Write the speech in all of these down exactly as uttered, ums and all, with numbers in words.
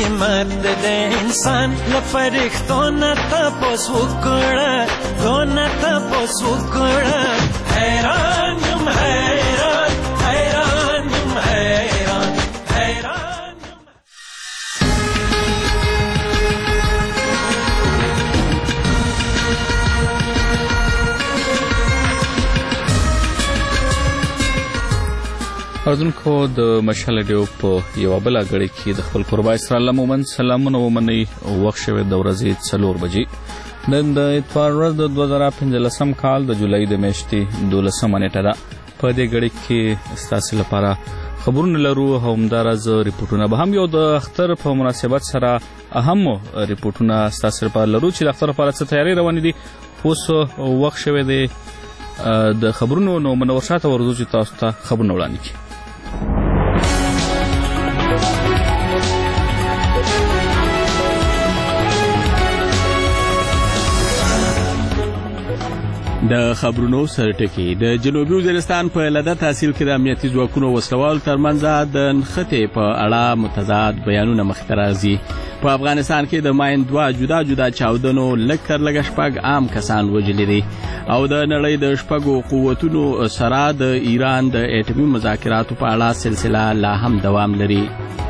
قیمت د انسان لپرښتو نه تپوس وکړه تو نه تپوس وکړه حیران یم حیران حیران یم حیران حیران اردوونکو د مشعل ډیو په یوه بله غړي کې د خپل قربا اسرائیل مومن سلامونه ومنئ وخت شوی د ورځې څلور بجې نن د اتوار ورځ د دوه زره پنځلسم کال د جولای د میاشتې دولسمه نیټه ده. په دې غړي کې ستاسو لپاره خبرونه لرو، همداراز ریپورټونه به هم یو د اختر په مناسبت سره اهم ریپورټونه ستاسو لپاره لرو چې د اختر لپاره څه تیاری روانې دي. اوس وخت شوی دی د خبرونو نو منور شاته ورځو چې تاسو ته خبرونه وړاندې کړي. د خبرونو سرټکی د جنوبي وزیرستان په لده تحصیل کې د امنیتي ځواکونو وسلوالو ترمنځ د نښتې په اړه متضاد بیانونه مخته راځي. په افغانستان کې د ماین دوه جدا جدا چاودنو لږ تر لږه شپږ عام کسان وژلي دي او د نړۍ د شپږو قوتونو سره د ایران د اټومي مذاکراتو په اړه سلسله لا هم دوام لري.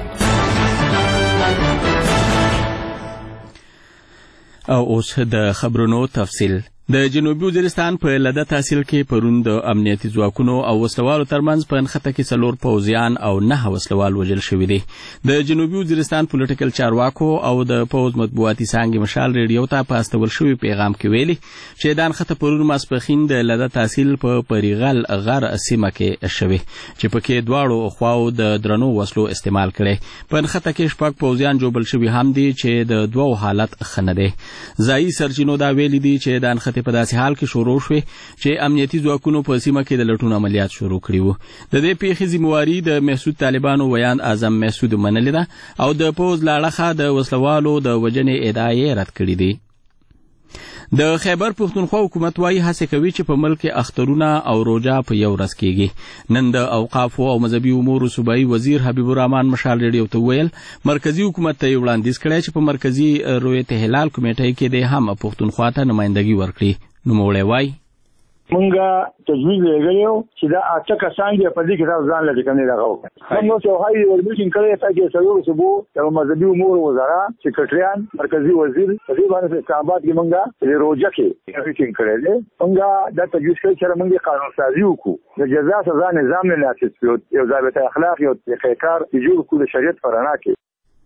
او اوس د خبرونو تفصیل. د جنوبي وزیرستان په لده تحصیل کې پرون د امنیتي ځواکونو او وسلوالو ترمنځ په نښته کې څلور پوځیان او نه وسلوال وژل شوي دي. د جنوبي وزیرستان پولیټیکل چارواکو او د پوځ مطبوعاتي څانګې مشال ریډیو ته په استول شوي پیغام کې ویلي چې دا نښته پرون ماسپښین د لده تحصیل په پریغل غر سیمه کې شوې چې پکې دواړو خواو د درنو وسلو استعمال کړي. په نښته کې شپږ پوځیان جوړل شوي هم دي چې د دوو حالت ښه نه دی. ځایي سرچینو دا ویلي دي چې دا نښتې په داسې حال کې شروع شوې چې امنیتي ځواکونو په سیمه کې د لټون عملیات شروع کړي وو. د دې پیښې ذمہواري د محسود طالبانو ویان اعظم محسود منلې ده او د پوځ له اړخه د وسلوالو د وژنې ادعاې رد کړي دي. د خیبر پښتونخوا حکومت وايي هڅه کوي چې په ملک اخترونه او روجا په یو ورځ کېږي. نن د اوقافو او مذهبي امورو صوبایي وزیر حبیب الرحمن مشال ریډیو ته ویل مرکزی حکومت ته وړاندیز کړی چې په مرکزی رویت هلال کمیټې کې د هم پښتونخوا ته نمائندګي ورکړي. نوموړی وایي مونږه تجویز لګیو چې دا اته کسان دي په دې کې تاسو ځان لږ کني راغو. موږ ته هاي ورمشین کړی چې څلور صبح د مذهبي امور وزارت سکرټریان مرکزی وزیر په دې باندې استعمال کې مونږه د روجا کې ریټینګ کړل. مونږه دا تجویز کړی چې مونږه قانون سازي وکړو. د جزا سزا نظام نه لاسیس یو ضابطه اخلاق یو تحقیقار جوړ کړو شریعت پرانا کې.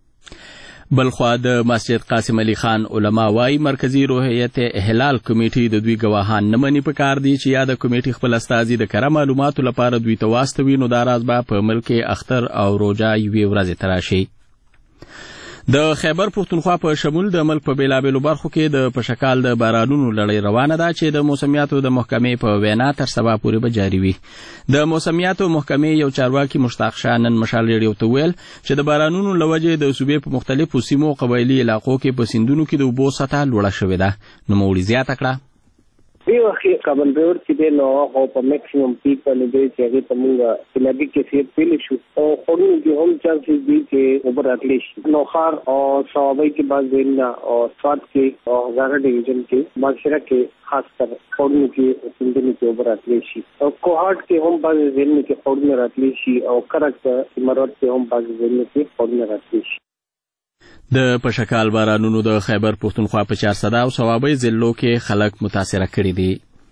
بلخوا د مسجد قاسم علي خان علما وايي مرکزی روحیت هلال کمیټې د دوی گواهان نه مني پکار دي چې یا د کمیټې خپل استازي د کره معلوماتو لپاره دوی ته واستوي نو دا راز به په ملک اختر او روجا یوې ورځې تراشي. د خیبر پښتونخوا په شمول د ملک په بیلابیلو برخو کې د پشکال د بارانونو لړۍ روانه ده چې د موسمیاتو د محکمې په وینا تر سبا پورې به جاري وي. د موسمیاتو محکمې یو چارواکي مشتاق شاه نن مشال ریډیو ته ویل چې د بارانونو له وجې د صوبې په مختلفو سیمو قبایلي علاقو کې په سیندونو کې د اوبو سطحه لوړه شوې ده. نوموړي زیاته کړه دی وخت کابل بیور چې د نو او په میکسیمم پیک باندې دی چې هغه تمغه سلګي کې سي پیل شو او خورو کې هم چانسز دي چې اوپر اتلیش نو خار او صوابي کې باز وینا او سواد کې او هزار ډیویژن کې ماشره کې خاص کر خورو کې سندنی کې اوپر اتلیش او کوهارت کې هم باز وینا کې خورو راتلیش او کرک مراد کې هم باز وینا کې خورو راتلیش. د پشکال بارانونو د خیبر پښتونخوا په چارسده او صوابۍ ضلعو کې خلک متاثره کړي دي.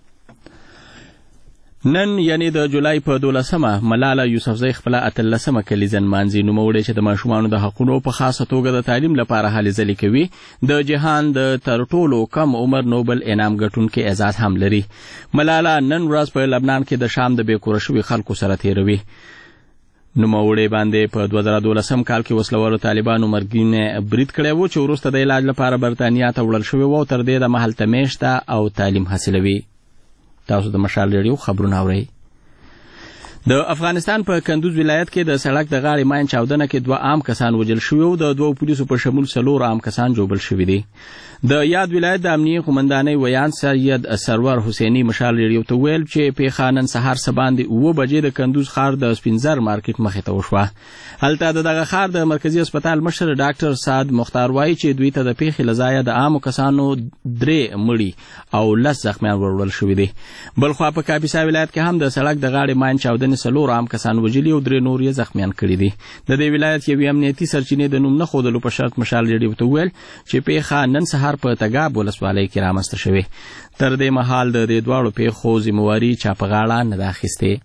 نن یعنی د جولای په دولسمه ملاله یوسفزۍ خپل اتلسمه کلیزه نمانځي. نوموړی چې د ماشومانو د حقونو په خاصه توګه د تعلیم لپاره هلې ځلې کوي د جهان د تر ټولو کم عمر نوبل انعام ګټونکي اعزاز هم لري. ملاله نن ورځ په لبنان کې د شام د بې کوره شوي خلکو سره تیروي. نوموړی باندې په دوه زره دولسم کال کې وسلوالو طالبانو مرګینه برید کړی و چې وروسته د علاج لپاره برتانیا ته وړل شوی و او تر دې د مهلته میشته او تعلیم حاصلوي. تاسو د مشال ریډیو خبرونه اورئ. د افغانستان په کندوز ولایت کې د سړک د غاړې ماین چاودنه کې دوه عام کسان وژل شوي او د دوه پولیسو په شمول څلور عام کسان ژوبل شوي دي. د یاد ولایت د امنیه قومندانۍ ویان سید سرور حسیني مشال ریډیو ته ویل چې پیښه نن سهار سباندې اوه بجې د کندوز ښار د سپینزر مارکیټ مخې ته وشوه. هلته د دغه ښار د مرکزي هسپتال مشر ډاکټر سعد مختار وایي چې دوی ته د پیښې له ځایه د عامو کسانو درې مړي او لس زخمیان وروړل شوي دي. بلخوا په کاپیسا ولایت کې هم د سړک د غاړې ماین چاودنې څلور عام کسان وژلي او درې نور یې زخمیان کړي دي. د دې ولایت یوې امنیتي سرچینې د نوم نه ښودلو په شرط مشال ریډیو ته وویل چې پیښه نن سهار په تګاب ولسوالۍ کې رامنځته شوې. تر دې مهال د دې دواړو پیښو ذمهواري چا په غاړه نه ده اخیستې.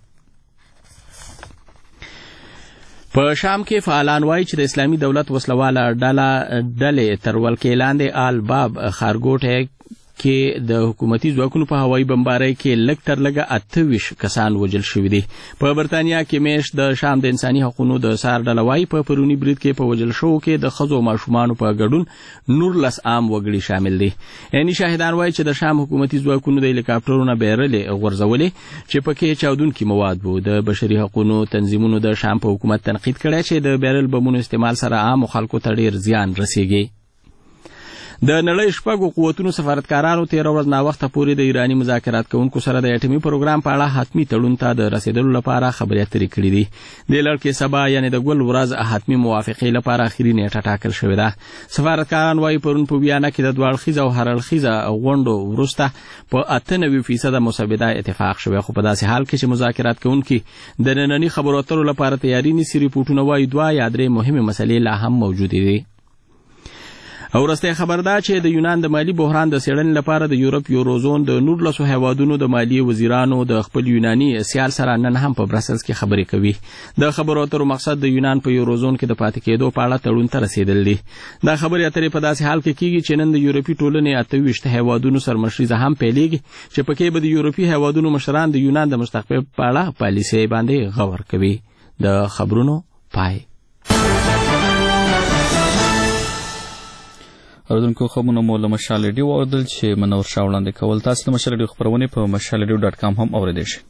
په شام کې فعالان وایي چې د اسلامي دولت وسلواله ډله ډلې تر ولکې لاندې آل باب ښارګوټی کې د حکومتي ځواکونو په هوایي بمبارۍ کې لږ تر لږه اته ویشت کسان وژل شوي دي. په برطانیا کې میاشت د شام د انساني حقوقو د سار ډله وایي په پروني برید کې په وژل شوو کې د ښځو او ماشومانو په ګډون نورلس عام وګړي شامل دي. یعنې شاهدان وایي چې د شام حکومتي ځواکونو د هلیکاپټرونو بیرلې غورځولې چې پکې چاودونکي مواد وو. د بشري حقوقو تنظیمونو د شام په حکومت تنقید کړی چې د بیرل بمونو استعمال سره عامو خلکو ته ډېر زیان رسیږي. د نړۍ شپږو قوتونو سفارتکارانو تېره ورځ ناوخته پورې د ایراني مذاکرات کوونکو سره د اټومي پروګرام په اړه حتمي تړون ته د رسیدلو لپاره خبرې اترې کړي دي. دې لړ کې سبا یعنې د ګل ورځ حتمي موافقې لپاره اخري نیټه ټاکل شوې ده. سفارتکاران وایي پرون په ویانا کې د دوه اړخیزه او هر اړخیزه غونډو وروسته په اته نوي فیصده مسوده اتفاق شوی. خو په داسې حال کې چې مذاکرات کوونکي د ننني خبرو اترو لپاره تیاری نیسي، ریپورټونه وایي دوه یا درې مهمې مسلې لا هم موجودې دي. او وروستی خبر ده چې د یونان د مالي بحران د څېړنې لپاره د یورپ یوروزون د نورلسو هیوادونو د مالي وزیرانو د خپل یوناني سیال سره نن هم په برسلز کې خبرې کوي. د خبرو اترو مقصد د یونان په یوروزون کې د پاتې کېدو په اړه تړون ته رسیدل دي. دا خبرې اترې په داسې حال کې کېږي چې نن د یورپي ټولنې اته ویشت هیوادونو سرمشریزه هم پیلېږي چې پکې به د یورپي هیوادونو مشران د یونان د مستقبل په اړه پالیسۍ باندې غور کوي. د خبرونو پای. اوریدونکو خبرونه مو له مشال ریډیو واوریدل چې منور شاه وړاندې کول. تاسو د مشال ریډیو خبرونه په مشال ریډیو ډاټ کام هم اوریدئ شئ.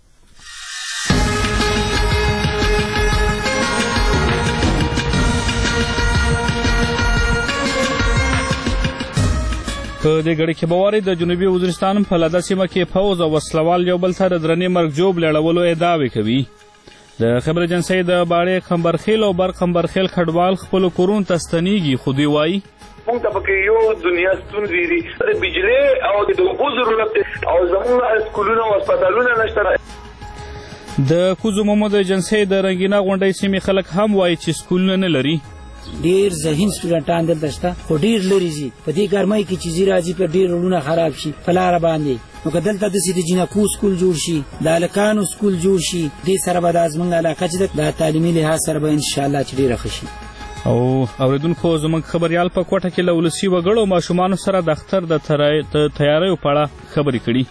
په دې غړي کې بواري د جنوبي وزیرستان په لاده سیمه کې فوز او وسلوال یو بل سره درنې مرګ جوب لړولو ادعاوې کوي. د خبر ایجنسۍ د باړې خمبرخیل او بر خمبرخیل خډوال خپل کورون ته ستنېږي، خو دوی وایي موږ ته پکې یو دنیا ستونزې دي، د بجلي او د اوبو ضرورت او زموږ سکولونه او هسپتالونه نشته. د کوزو محمد ایجنسۍ د رنګینه غونډۍ سیمې خلک هم وایي چې سکولونه نه لري. ډیر ذهین سټوډنټان دلته شته، خو ډیر لري ځي. په دې ګرمۍ کې چې ځي راځي په ډیر روډونه خراب شي په لاره باندې. نو که دلته داسې د جینکو سکول جوړ شي، د هلکانو سکول جوړ شي، دې سره به دا زموږ علاقه چې ده د تعلیمي لحاظ سره به انشاءالله چې ډېره ښه شي. او اوریدونکو زموږ خبریال په کوټه کې له ولسي وګړو ماشومانو سره د اختر د تیاریو په اړه خبرې کړي.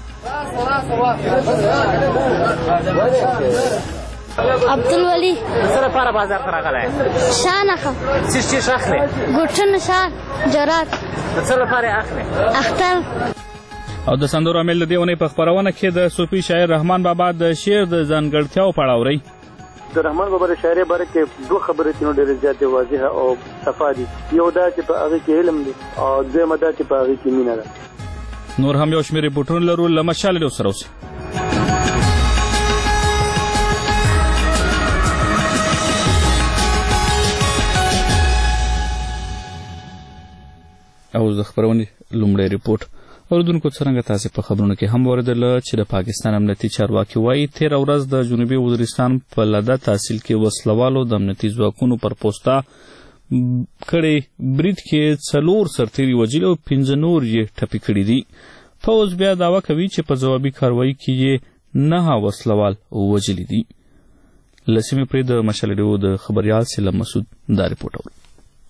عبدالولي څه لپاره بازار ته راغلی؟ شان اخلم. څه شی اخلې؟ ګوټونه، شان، جرات. د څه لپاره اخلې؟ اختر. او د سندرو عامل د دې اونۍ په خپرونه کې د صوفي شاعر رحمان بابا د شعر د ځانګړتیاو په اړه اورئ. د رحمان بابا د شاعرۍ باره کې دوه خبرې دي نو ډېرې زیاتې واضحه او صفا دي. یو دا چې په هغې کې علم دی او دویمه دا چې په هغې کې مینه ده. نور هم یو شمېر ریپورټونه لرو، له مشال ریډیو سره اوسئ. او د خبرونې لومړی ریپورټ. اوریدونکو څرنګه تاسې په خبرونو کې هم واورېدله چې د پاکستان امنیتي چارواکي وایي تېره ورځ د جنوبي وزیرستان په لده تحصیل کې وسلوالو د امنیتي ځواکونو پر پوسته کړی برید کې څلور سرتیري وژلي او پنځه نور یې ټپي کړي دي. پوځ بیا دعوه کوي چې په ځوابي کاروایي کې یې نهه وسلوال وژلي دي. له سیمې پرې د مشال ریډیو د خبریال سلم مسعود دا ریپورټ اورو.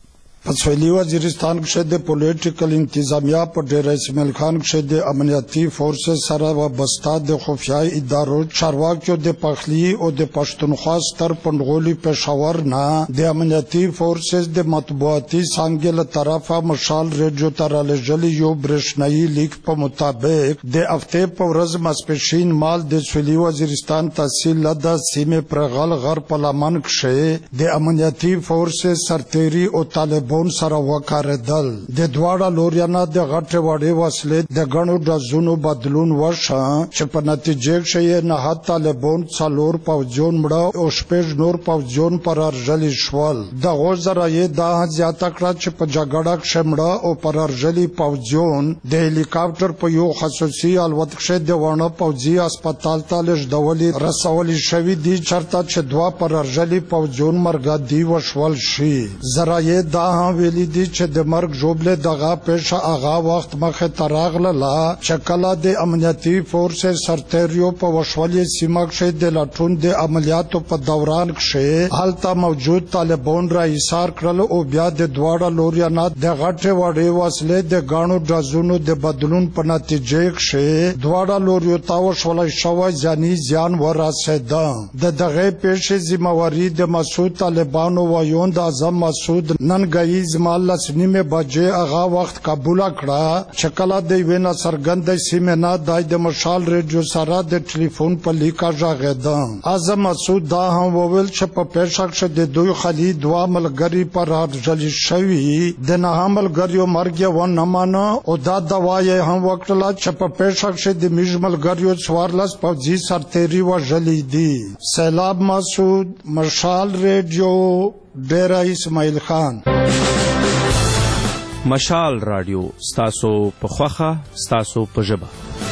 په سویلي وزیرستان کې د پولیټیکل انتظامیه په ډیر اسماعیل خان کې د امنیتي فورسز سره وابسته د خفیه ادارو چارواکیو د پخلی او د پښتونخوا ستر پندغولي پېښور نه د امنیتي فورسز د مطبوعاتي څنګه له طرفه مشال ریډیو ته رالېږلي یو برېښنایي لیک په مطابق د هفتې په ورځ ماسپښین مال د سویلي وزیرستان تحصیل د سیمې پرغل غر په لمن کې د امنیتي فورسز سرتیري او طالب بون سره وکړدل د دواړه لوريانه د غټه وړې وسلې د غنو ډزونو بدلون وشه چې په نتیجه کې نه هات طالبون څلور پوځون مړه او شپږ نور پوځون پر ارجلی شول د غوځره یې دا زیاته کړه چې په جګړه کې مړه او پر ارجلی پوځون د هلیکاپټر په یو خصوصي الوتکه د ونه پوځي هسپتال ته لږدولي رسولي شوی دي چرته چې دوا پر ارجلی پوځون مرګ دی وشول شي زرایې دا ویلی دي چې د مرګ جوړل دغه پېښه هغه وخت مخه تراغله چې کله د امنیتي فورسز سرتیریو په وشولې سیمه کې د لټون د عملیاتو په دوران کې حالت موجود طالبان را ایثار کړل او بیا د دواړه لوريانه د غټه وړې وسلې د غاڼو ډزونو د بدلون په نتیجه کې دواړه لوريو ته وشولې شوی ځاني ځان ورسېده د دغه پېښې ذمہواری د مسعود طالبانو وایوند اعظم مسعود نن غي زمال لسنیمه بجې هغه وخت قبول کړه چې کله د وینا سرګند سیمه دای د مشال ریډیو سره د ټلیفون په لیکا ژغېده اعظم مسعود دا هم وویل چې په پېښه کې د دوی خلی دوا ملګری پر ارجل شوی د نه ملګریو مرګ و نه مانه او دا دوايي هم وکړه چې په پېښه کې د میجملګریو څوارلس پوځي سرتیري وژلې دي سیلاب مسعود مشال ریډیو ډیرا اسماعیل خان مشال رادیو ستاسو په خوخه ستاسو په ژبه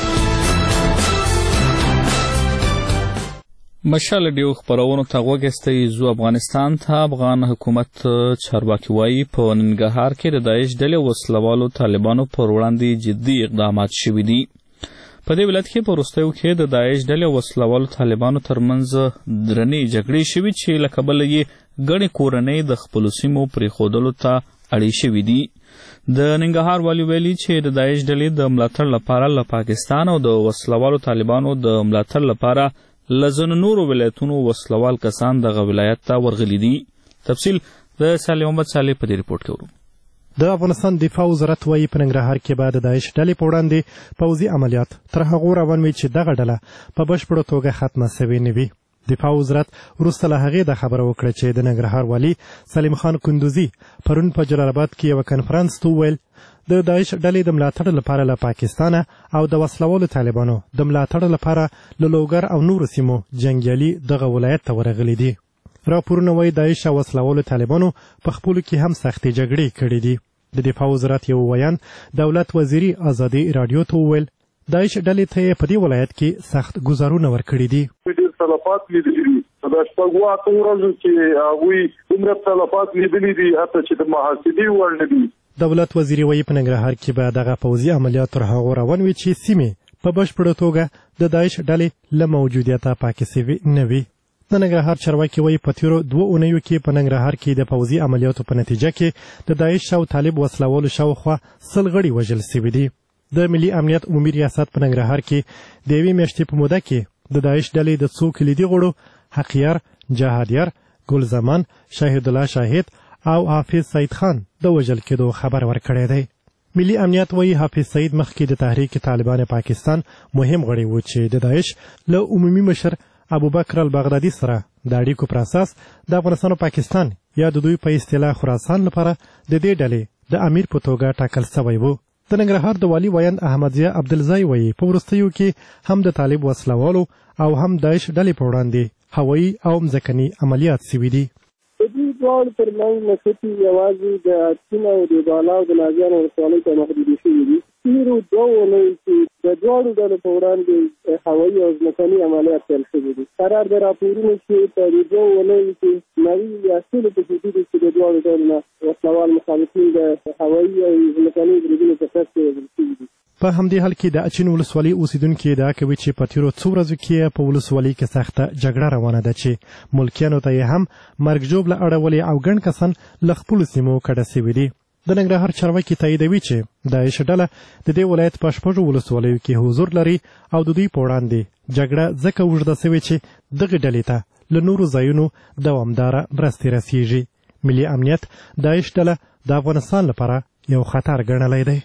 مشال رادیو خبرونو ته وګستې زو افغانستان ته افغان حکومت چارواکي وایي په ننګرهار کې د داعش ډلې وسلوالو طالبانو پر وړاندې جدي اقدامات شوي دي په دې ولایت کې په وروستیو کې د داعش ډلې وسلوالو طالبانو ترمنځ درنې جګړې شوي چې له کبله یې ګڼې کورنۍ د خپلو سیمو پرېښودلو ته اړې شوي دي د ننګرهار والي ویلي چې د داعش ډلې د ملاتړ لپاره له پاکستان او د وسلوالو طالبانو د ملاتړ لپاره له ځینو نورو ولایتونو وسلوال کسان دغه ولایت ته ورغلي دي تفصیل د صالح محمد صالح په دې ریپورټ کې ورو د افغانستان دفاع وزارت وایي په ننګرهار کې به د داعش ډلې په وړاندې پوځي عملیات تر هغو روان وي چې دغه ډله په بشپړه توګه ختمه سوې نه وي دفاع وزارت وروسته له هغې دا خبره وکړه چې د ننګرهار والي سلیم خان کندوزي پرون په جلال آباد کې یوه کنفرانس ته وویل د داعش ډلې د ملاتړ لپاره له پاکستانه او د وسلوالو طالبانو د ملاتړ لپاره له لوګر او نورو سیمو جنګیالي دغه ولایت ته ورغلي دي راپورونه وایي داعش او وسلوالو طالبانو په خپلو کې هم سختې جګړې کړې دي د دفاع وزارت یو ویان دولت وزیري ازادي راډیو ته وویل داعش ډلې ته یې په دې ولایت کې سخت ګزارونه ورکړي دي تلفات لیدلي دي د شپږو اتو ورځو کې هغوی دومره تلفات لیدلي دي حتی چې د محاسبې وړ نه دي دولت وزیري وایي په ننګرهار کې به دغه پوځي عملیات تر هغو روان وي چې سیمې په بشپړه توګه د داعش ډلې له موجودیته پاکې سوي نه وي د ننګرهار چارواکي وایي په تېرو دوه اونیو کې په ننګرهار کې د پوځي عملیاتو په نتیجه کې د داعش او طالب وسلوالو شاوخوا سل غړي وژل سوي دي د ملي امنیت عمومي ریاست په ننګرهار کې د یوې میاشتې په موده کې د داعش ډلې د څو کلیدي غړو حقیار جهادیار ګل زمان شاهد الله شاهد او حافظ سعید خان د وژل کېدو خبر ورکړی دی ملي امنیت وایي حافظ سعید مخکې د تحریک طالبان پاکستان مهم غړی و چې د داعش له عمومي مشر ابوبکر البغدادي سره د اړیکو پر اساس د افغانستان او پاکستان یا د دوی په اصطلاح خراسان لپاره د دې ډلې د امیر په توګه ټاکل سوی و د ننګرهار د والي ویاند احمدضیاء عبدالزای وایي په وروستیو کې هم د طالب وسلوالو او هم داعش ډلې په وړاندې هوایي او مځکني عملیات سوي دي د دې دواړو ترمنځ نښتې یوازې د اټین او د بالا او د نازیانو ولسوالۍ ته محدودې شوي دي تېرو دوه اونیو کې د دواړو ډلو په وړاندې هوایي او ځمکني عملیات پیل شوي دي قرار د راپورونو چې په دې دوه اونیو کې نوي یا سلو په کې دي چې د دواړو ډلو نه وسلوال مخالفین د هوایي او ځمکني بریدونو په ترڅ کې وژل شوي دي په همدې حال کې د اچین ولسوالۍ اوسیدونکي ادعا کوي چې په تیرو څو ورځو کې په ولسوالۍ کې سخته جګړه روانه ده چې ملکیانو ته یې هم مرګ ژوبله اړولې او ګڼ کسان له خپلو سیمو کډه سوي دي. د ننګرهار چارواکي تاییدوي چې داعش ډله د دې ولایت په شپږو ولسوالیو کې حضور لري او د دوی په وړاندې جګړه ځکه اوږده سوې چې دغې ډلې ته له نورو ځایونو دوامداره مرستې رسیږي. ملي امنیت داعش ډله د افغانستان لپاره یو خطر ګڼلی دی.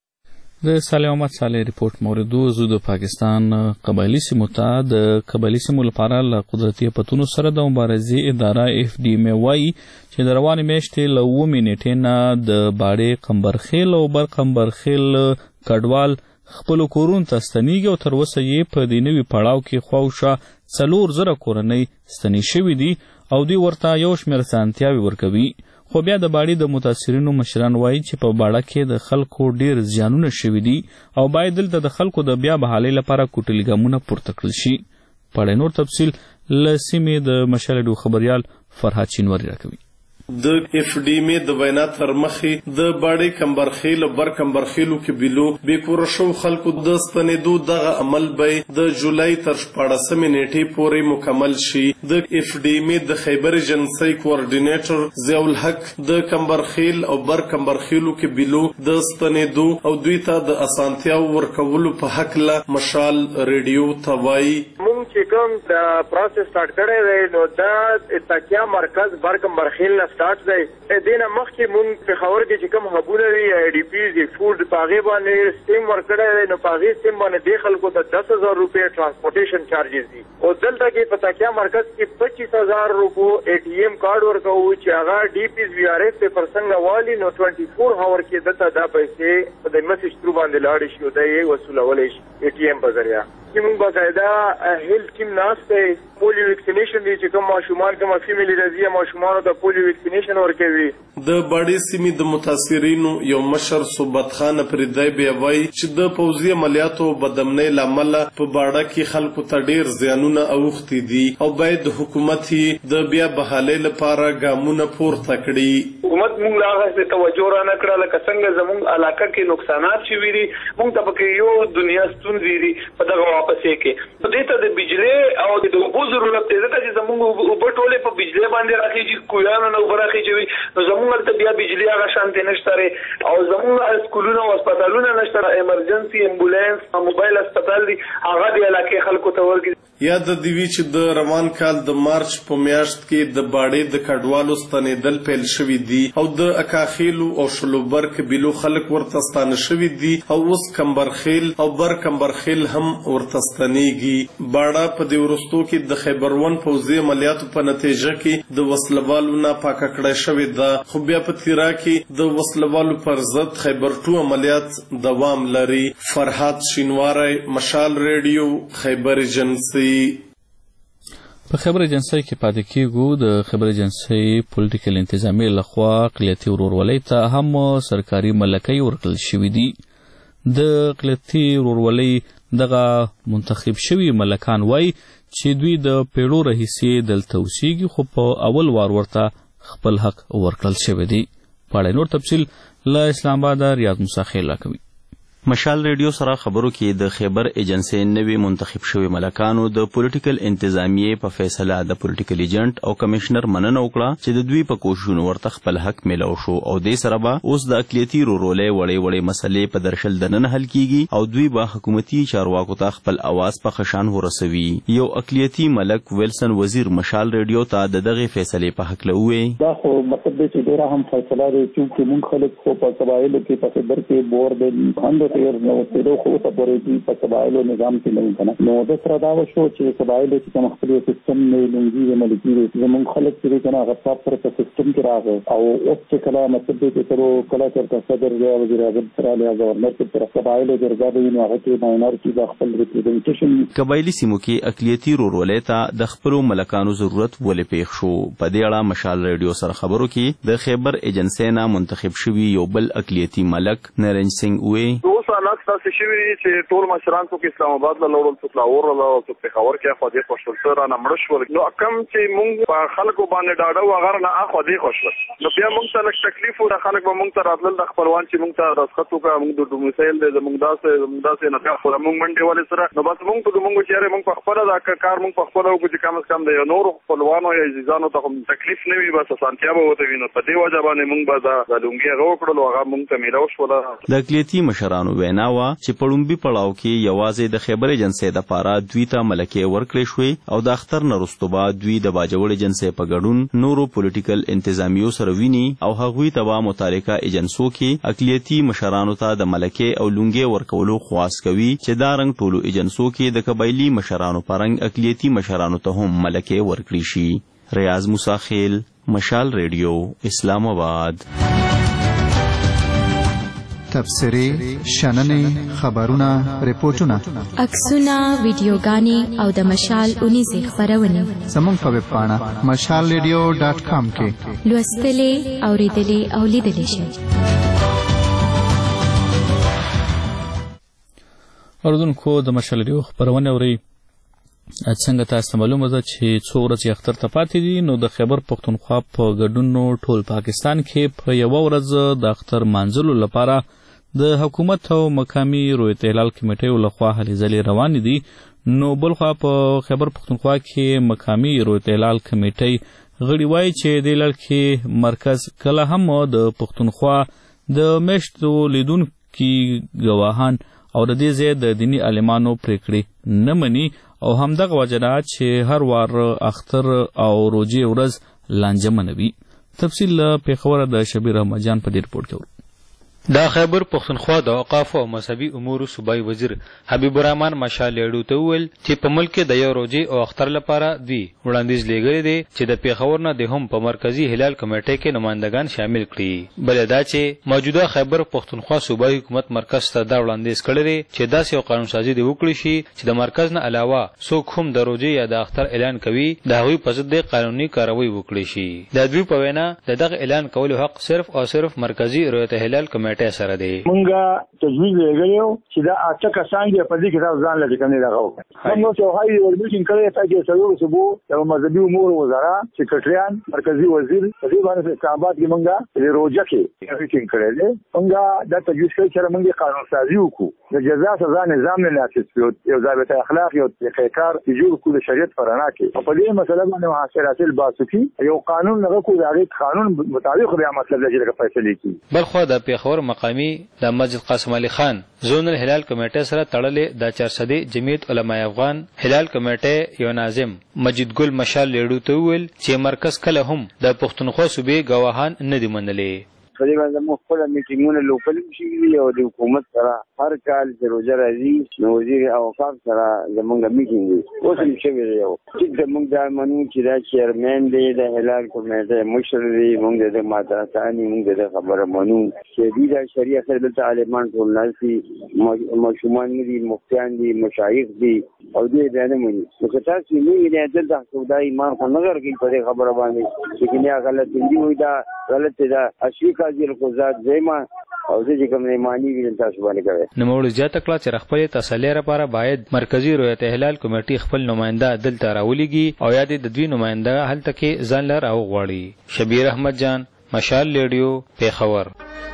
د صالح محمد صالح ریپورت موردو زه د پاکستان قبایلي سیمو ته د قبایلي سیمو لپاره له قدرتي پتونو سره د مبارزې اداره اف ډي ام وایي چې د روانې میاشتې له اوومې نیټې نه د باړې قمبرخیل او بر قمبرخیل کډوال خپلو کورونو ته ستنېږي او تر اوسه یې په دې نوي پړاو کې خواوشا څلور زره کورنۍ ستنې شوي دي او دوی ورته یو شمېر اسانتیاوې ورکوي. خو بیا د باړې د متاثرینو مشران وایي چې په باړه کې د خلکو ډیر زیانونه شوي دي او باید دلته د خلکو د بیا بحالۍ لپاره کوټلي ګامونه پورته کړل شي. په اړه نور تفصیل له سیمې د مشال ډو خبریال فرهاد چینوري راکوي. د اف ډي ام د وینا تر مخې د باړې کمبرخیل او بر کمبرخیلو کې بیلو بې کوره شو خلکو د ستنېدو دغه عمل به د جولای تر شپاړسمې نیټې پورې مکمل شي. د اف ډي ام د خیبر ایجنسۍ کوارډینیټر ضیاء الحق د کمبرخیل او بر کمبرخیلو کې بیلو د ستنېدو او دوی ته د اسانتیاو ورکولو په هکله مشال ریډیو ته وایي مونږ چې کوم د پروسس سٹارټ کړی دی نو دا تکیا مرکز بر کمبرخیل نه سٹارټ دی. دینه مخکې مونږ په خبر کې چې کوم هبونه وی ای ډي پی دی فود پاغه باندې سیم ورکړی دی نو پاغه سیم باندې د خلکو ته دس هزار روپے ټرانسپورټیشن چارجز دي او دلته کې په تکیا مرکز کې پچیس هزار روپو ای ټي ایم کارت ورکوو چې هغه ډي پی وی آر ایف په پرسنګ والی نو چوبیس هاور کې دته دا پیسې په د میسج تھرو باندې لاړ شي او دا یې وصولول شي ای ټي ایم په ذریعہ. موږ باقاعده هیلث ټیم ناشته پولیو ویکسینیشن دي چې کوم ماشومان کوم فیملی رضیه ماشومان ته پولیو ویکسینیشن ورکوي. د باړې سیمې د متاثرینو یو مشر صوبت خان پردای بیا وایي چې د پوځي عملیاتو بدمنۍ لامل په باړه کې خلکو ته ډیر زیانونه اوختي دي او باید حکومت د بیا بحالۍ لپاره ګامونه پورته کړي. حکومت موږ لا غوښتل توجه را نه کړله که څنګه زموږ علاقه کې نقصانات شوي دي موږ ته پکې یو دنیا ستونزې دي په دغه واپسې کې په دې ته د بجلۍ او د اوبو ضرورت دی ځکه چې زموږ اوبه ټولې په بجلۍ باندې راخېږي کویانو نه اوبه راخېږي نو زموږ هلته بیا بجلۍ هغه شانتې نشته او زموږ سکولونه او هسپتالونه نشته ایمرجنسي امبولانس موبایل هسپتال دي هغه د علاقې خلکو ته ورکړي. یاد دی وی چې د روان کال د مارچ په میاشت کې د باړې د کډوالو ستنېدل پیل شوي دي او د اکاخیلو او شلوبر قبیلو خلک ورته ستانه شوي دي او اوس کمبرخیل او بر کمبرخیل هم ورته ستنېږي. باړه په دې وروستو کې د خیبرون پوځي عملیاتو په نتیجه کې د وسلوالو نه پاکه کړی شوې ده خو بیا په تیرا کې د وسلوالو پر ضد خیبر ټو عملیات دوام لري. فرهاد شینواری مشال ریډیو خیبر ایجنسۍ. په خبر ایجنسۍ کې پاتې کېږو. د خبر ایجنسۍ پولیټیکل انتظامیې لخوا اقلیتي ورورولۍ ته هم سرکاري ملکۍ ورکړل شوي دي. د اقلیتي ورورولۍ دغه منتخب شوي ملکان وایي چې دوی د پیړو راهیسې دلته اوسېږي خو په اول وار ورته خپل حق ورکړل شوی دی. په اړه نور تفصیل له اسلام آباده ریاض موسی خیل راکوي. مشال ریډیو سره خبرو کې د خیبر ایجنسۍ نوي منتخب شوي ملکانو د پولیټیکل انتظامیې په فیصله د پولیټیکل ایجنټ او کمشنر مننه وکړه چې د دوی په کوششونو ورته خپل حق میلاو شو او دې سره به اوس د اقلیتي ورورولۍ وړې وړې مسلې په درشل دننه حل کیږي او دوی به حکومتي چارواکو ته خپل اواز په خشان ورسوي. یو اقلیتي ملک ویلسن وزیر مشال ریډیو ته د دغه فیصلې په حق لوي. دا خو مطلب دی چې ډیره هم فیصله دی چې موږ خلک خو په قبایلو کې په خبر کې بور دی تیر نو تیرو خو ته پورې دي په قبایلو نظام کې نه کنه نو د سره دا وشو چې قبایلو چې کوم خپل سیستم نه لونګي ملکی دي زموږ خلک چې کنه هغه صاحب پر سیستم کې راغی او اوس چې کله مطلب دې تر کله چې صدر یا وزیر اعظم سره یا گورنر کې پر قبایلو درګه دی نو هغه کې ماینورټي د خپل ریپرزنټیشن قبایلی سیمو کې اقلیتي ورورولۍ ته د خپل ملکانو ضرورت ولې پیښ شو. په دې اړه مشال ریډیو سره خبرو کې د خیبر ایجنسۍ نه منتخب شوی یو بل اقلیتي ملک نرنج سنگ وې اوس حالات داسې شوي دي چې ټول مشران څوک اسلام آباد له لوړل څوک لاهور له څوک پېښور کې اخوا دې خوشول سره نه مړ شول. نو کم چې موږ په خلکو باندې ډاډه و هغه نه اخوا دې خوشول نو بیا موږ ته لږ تکلیف و. د خلک به موږ ته راتلل د خپلوان چې موږ ته رسخت وکړه موږ د ډومیسایل دی زموږ داسې زموږ داسې نه بیا خو موږ منډې ولې سره نو بس موږ ته موږ چې موږ په خپله دا کار موږ په خپله وکړو چې کم از کم د یو نورو خپلوانو یا عزیزانو ته هم تکلیف نه وي بس اسانتیا به ورته وي. نو په دې وجه باندې موږ به دا لونګي هغه وکړلو هغه موږ ته میلاو شوله. د اقلیتي مشرانو وینا وه چې په لومبي پړاو کې یوازې د خیبر ایجنسۍ دپاره دوی ته ملکې ورکړې شوې او د اختر نه وروسته به دوی د باجوړ ایجنسۍ په ګډون نورو پولیټیکل انتظامیو سره ویني او هغوی ته به متعلقه ایجنسو کې اقلیتي مشرانو ته د ملکې او لونګې ورکولو خواست کوي چې دا رنګ ټولو ایجنسو کې د قبایلي مشرانو په رنګ اقلیتي مشرانو ته هم ملکې ورکړي شي. ریاض موسی خیل، مشال ریډیو، اسلام آباد. تبصرې، شننې، خبرونه، ریپورتونه، عکسونه، ویډیوګانې او د مشال اونیزې خپرونې زموږ په ویب پاڼه مشال ریډیو ډاټ کام کې لوستلې، اورېدلې او لیدلې شئ. اوریدونکو د مشال ریډیو خپرونه اورئ. څنګه تاسو ته معلومه ده چې څو ورځې اختر ته پاتې دي نو د خیبر پښتونخوا په ګډون ټول پاکستان کې په یوه ورځ د اختر مانځلو لپاره د حکومت او مقامي رویت هلال کمیټیو لخوا هلې ځلې روانې دي. نو بلخوا په خیبر پښتونخوا کې مقامي رویت هلال کمیټۍ غړي وایي چې دې لړ کې مرکز کله هم د پښتونخوا د میاشتو لیدونکي ګواهان او د دې ځای د دیني عالمانو پریکړې نه مني او همدغه وجه ده چې هر وار اختر او روژې ورځ لانجه منوي. تفصیل له پېښوره د شبیر احمد جان په دې رپورټ کې ورو. دا خیبر پښتونخوا د اوقاف او مذهبي امور صوبایي وزیر حبیب الرحمن مشال لیډو ته وویل چې په ملک کې د یو روژې او اختر لپاره دوی وړاندیز لیږلی دی چې د پېښور نه د هم په مرکزي هلال کمیټۍ کې نمایندګان شامل کړي. بله دا چې موجوده خیبر پښتونخوا صوبایي حکومت مرکز ته دا وړاندیز کړی دی چې داسې یو قانونسازي دې وکړي شي چې د مرکز نه علاوه څوک هم د روژې یا د اختر اعلان کوي د هغوی په ضد قانوني کاروی وکړي شي. د دوی په وینا د دغه اعلان کولو حق صرف او صرف مرکزي رویت هلال کمیټۍ سره دی. مونږه تجویز لګیو چې دا اته کسان دي په دې کې تاسو ځان لږ کني راغو. موږ څو هاي ورمشین کړی ته چې سلو سبو د مذهبي امور وزارت سیکریټریان مرکزی وزیر په دې باندې اسلام آباد کې مونږه د روزه کې ریټینګ کړل دي. مونږه دا تجویز کړی چې مونږه قانون سازي وکړو د جزا سزا نظام نه لاسیس یو ضابط اخلاق یو تحقیقات چې جوړ کول شریعت پرانا کې په دې مسله باندې محاصرات الباسطي یو قانون نه کو د قانون مطابق بیا مطلب لږه فیصله کی. بلخو د پیښور مقامی د مسجد قاسم علي خان زونل هلال کمیټه سره تړلې د چارسدي جمعیت علماء افغان هلال کمیټه یو ناظم مجید ګل مشال لیډو ته ویل چې مرکز کله هم د پښتونخوا صوبې ګواهان نه دی منلې. په دې باندې موږ خپل میټینګونه لوکل شي او د حکومت سره هر کال چې روزه راځي نو وزیر اوقاف سره زمونږ میټینګ وي اوس هم شوی دی چې زمونږ د منو چې دا چیرمن دی د هلال کمیټه مشر دی موږ د مادرسانی موږ د خبره منو چې دی د شریعه سره د عالمان ټول ناسي مشومان دي مفتیان دي مشایخ دي او دې بیان مني نو که تاسو نه یې د خدای ایمان په نظر کې په خبره باندې چې نه غلط دی وي دا غلط ده اشي قاضي کو ذات زما او دې کوم نه مانی ویل تاسو باندې کوي. نو موږ زیاته کړه چې خپل تسلی لپاره باید مرکزی رویت هلال کمیټې خپل نماینده دلته راولېږي او یا دې د دوی نماینده هلته کې ځان لر او غواړي. شبیر احمد جان، مشال ریډیو، پیښور.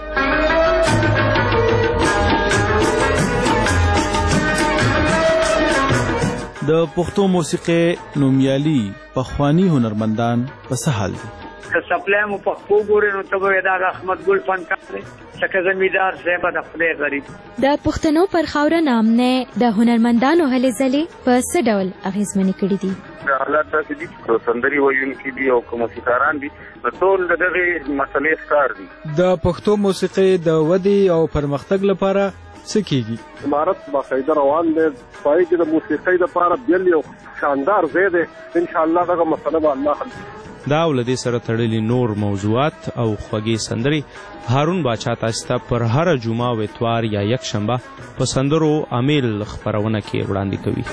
د پښتو موسیقي نومیالي پخوانی هنرمندان په څه حال دي؟ که سپلای مو په خو ګورې نو ته به دا احمد ګل فنکار دی څنګه زمیدار صاحب د خپل غریب د پښتنو پر خاوره نامنه د هنرمندانو هلې ځلې په څه ډول اغیزمنې کړي دي؟ حالات داسې دي چې سندري ویونکي دي او کوم موسیقاران دي نو ټول دغه مسلې ښکار دي. د پښتو موسیقي د ودې او پرمختګ لپاره څه کیږي؟ عمارت باقاعده روان دی پای کې د موسیقۍ لپاره بیل یو شاندار ځای دی ان شاء الله دغه مسله به الله حل دا ولدي سره تړلي نور موضوعات او خوږې سندري هارون باچا تاسو ته پر هر جمعه او اتوار یا یک شنبه په سندرو امیل خبرونه کې وړاندې کوي.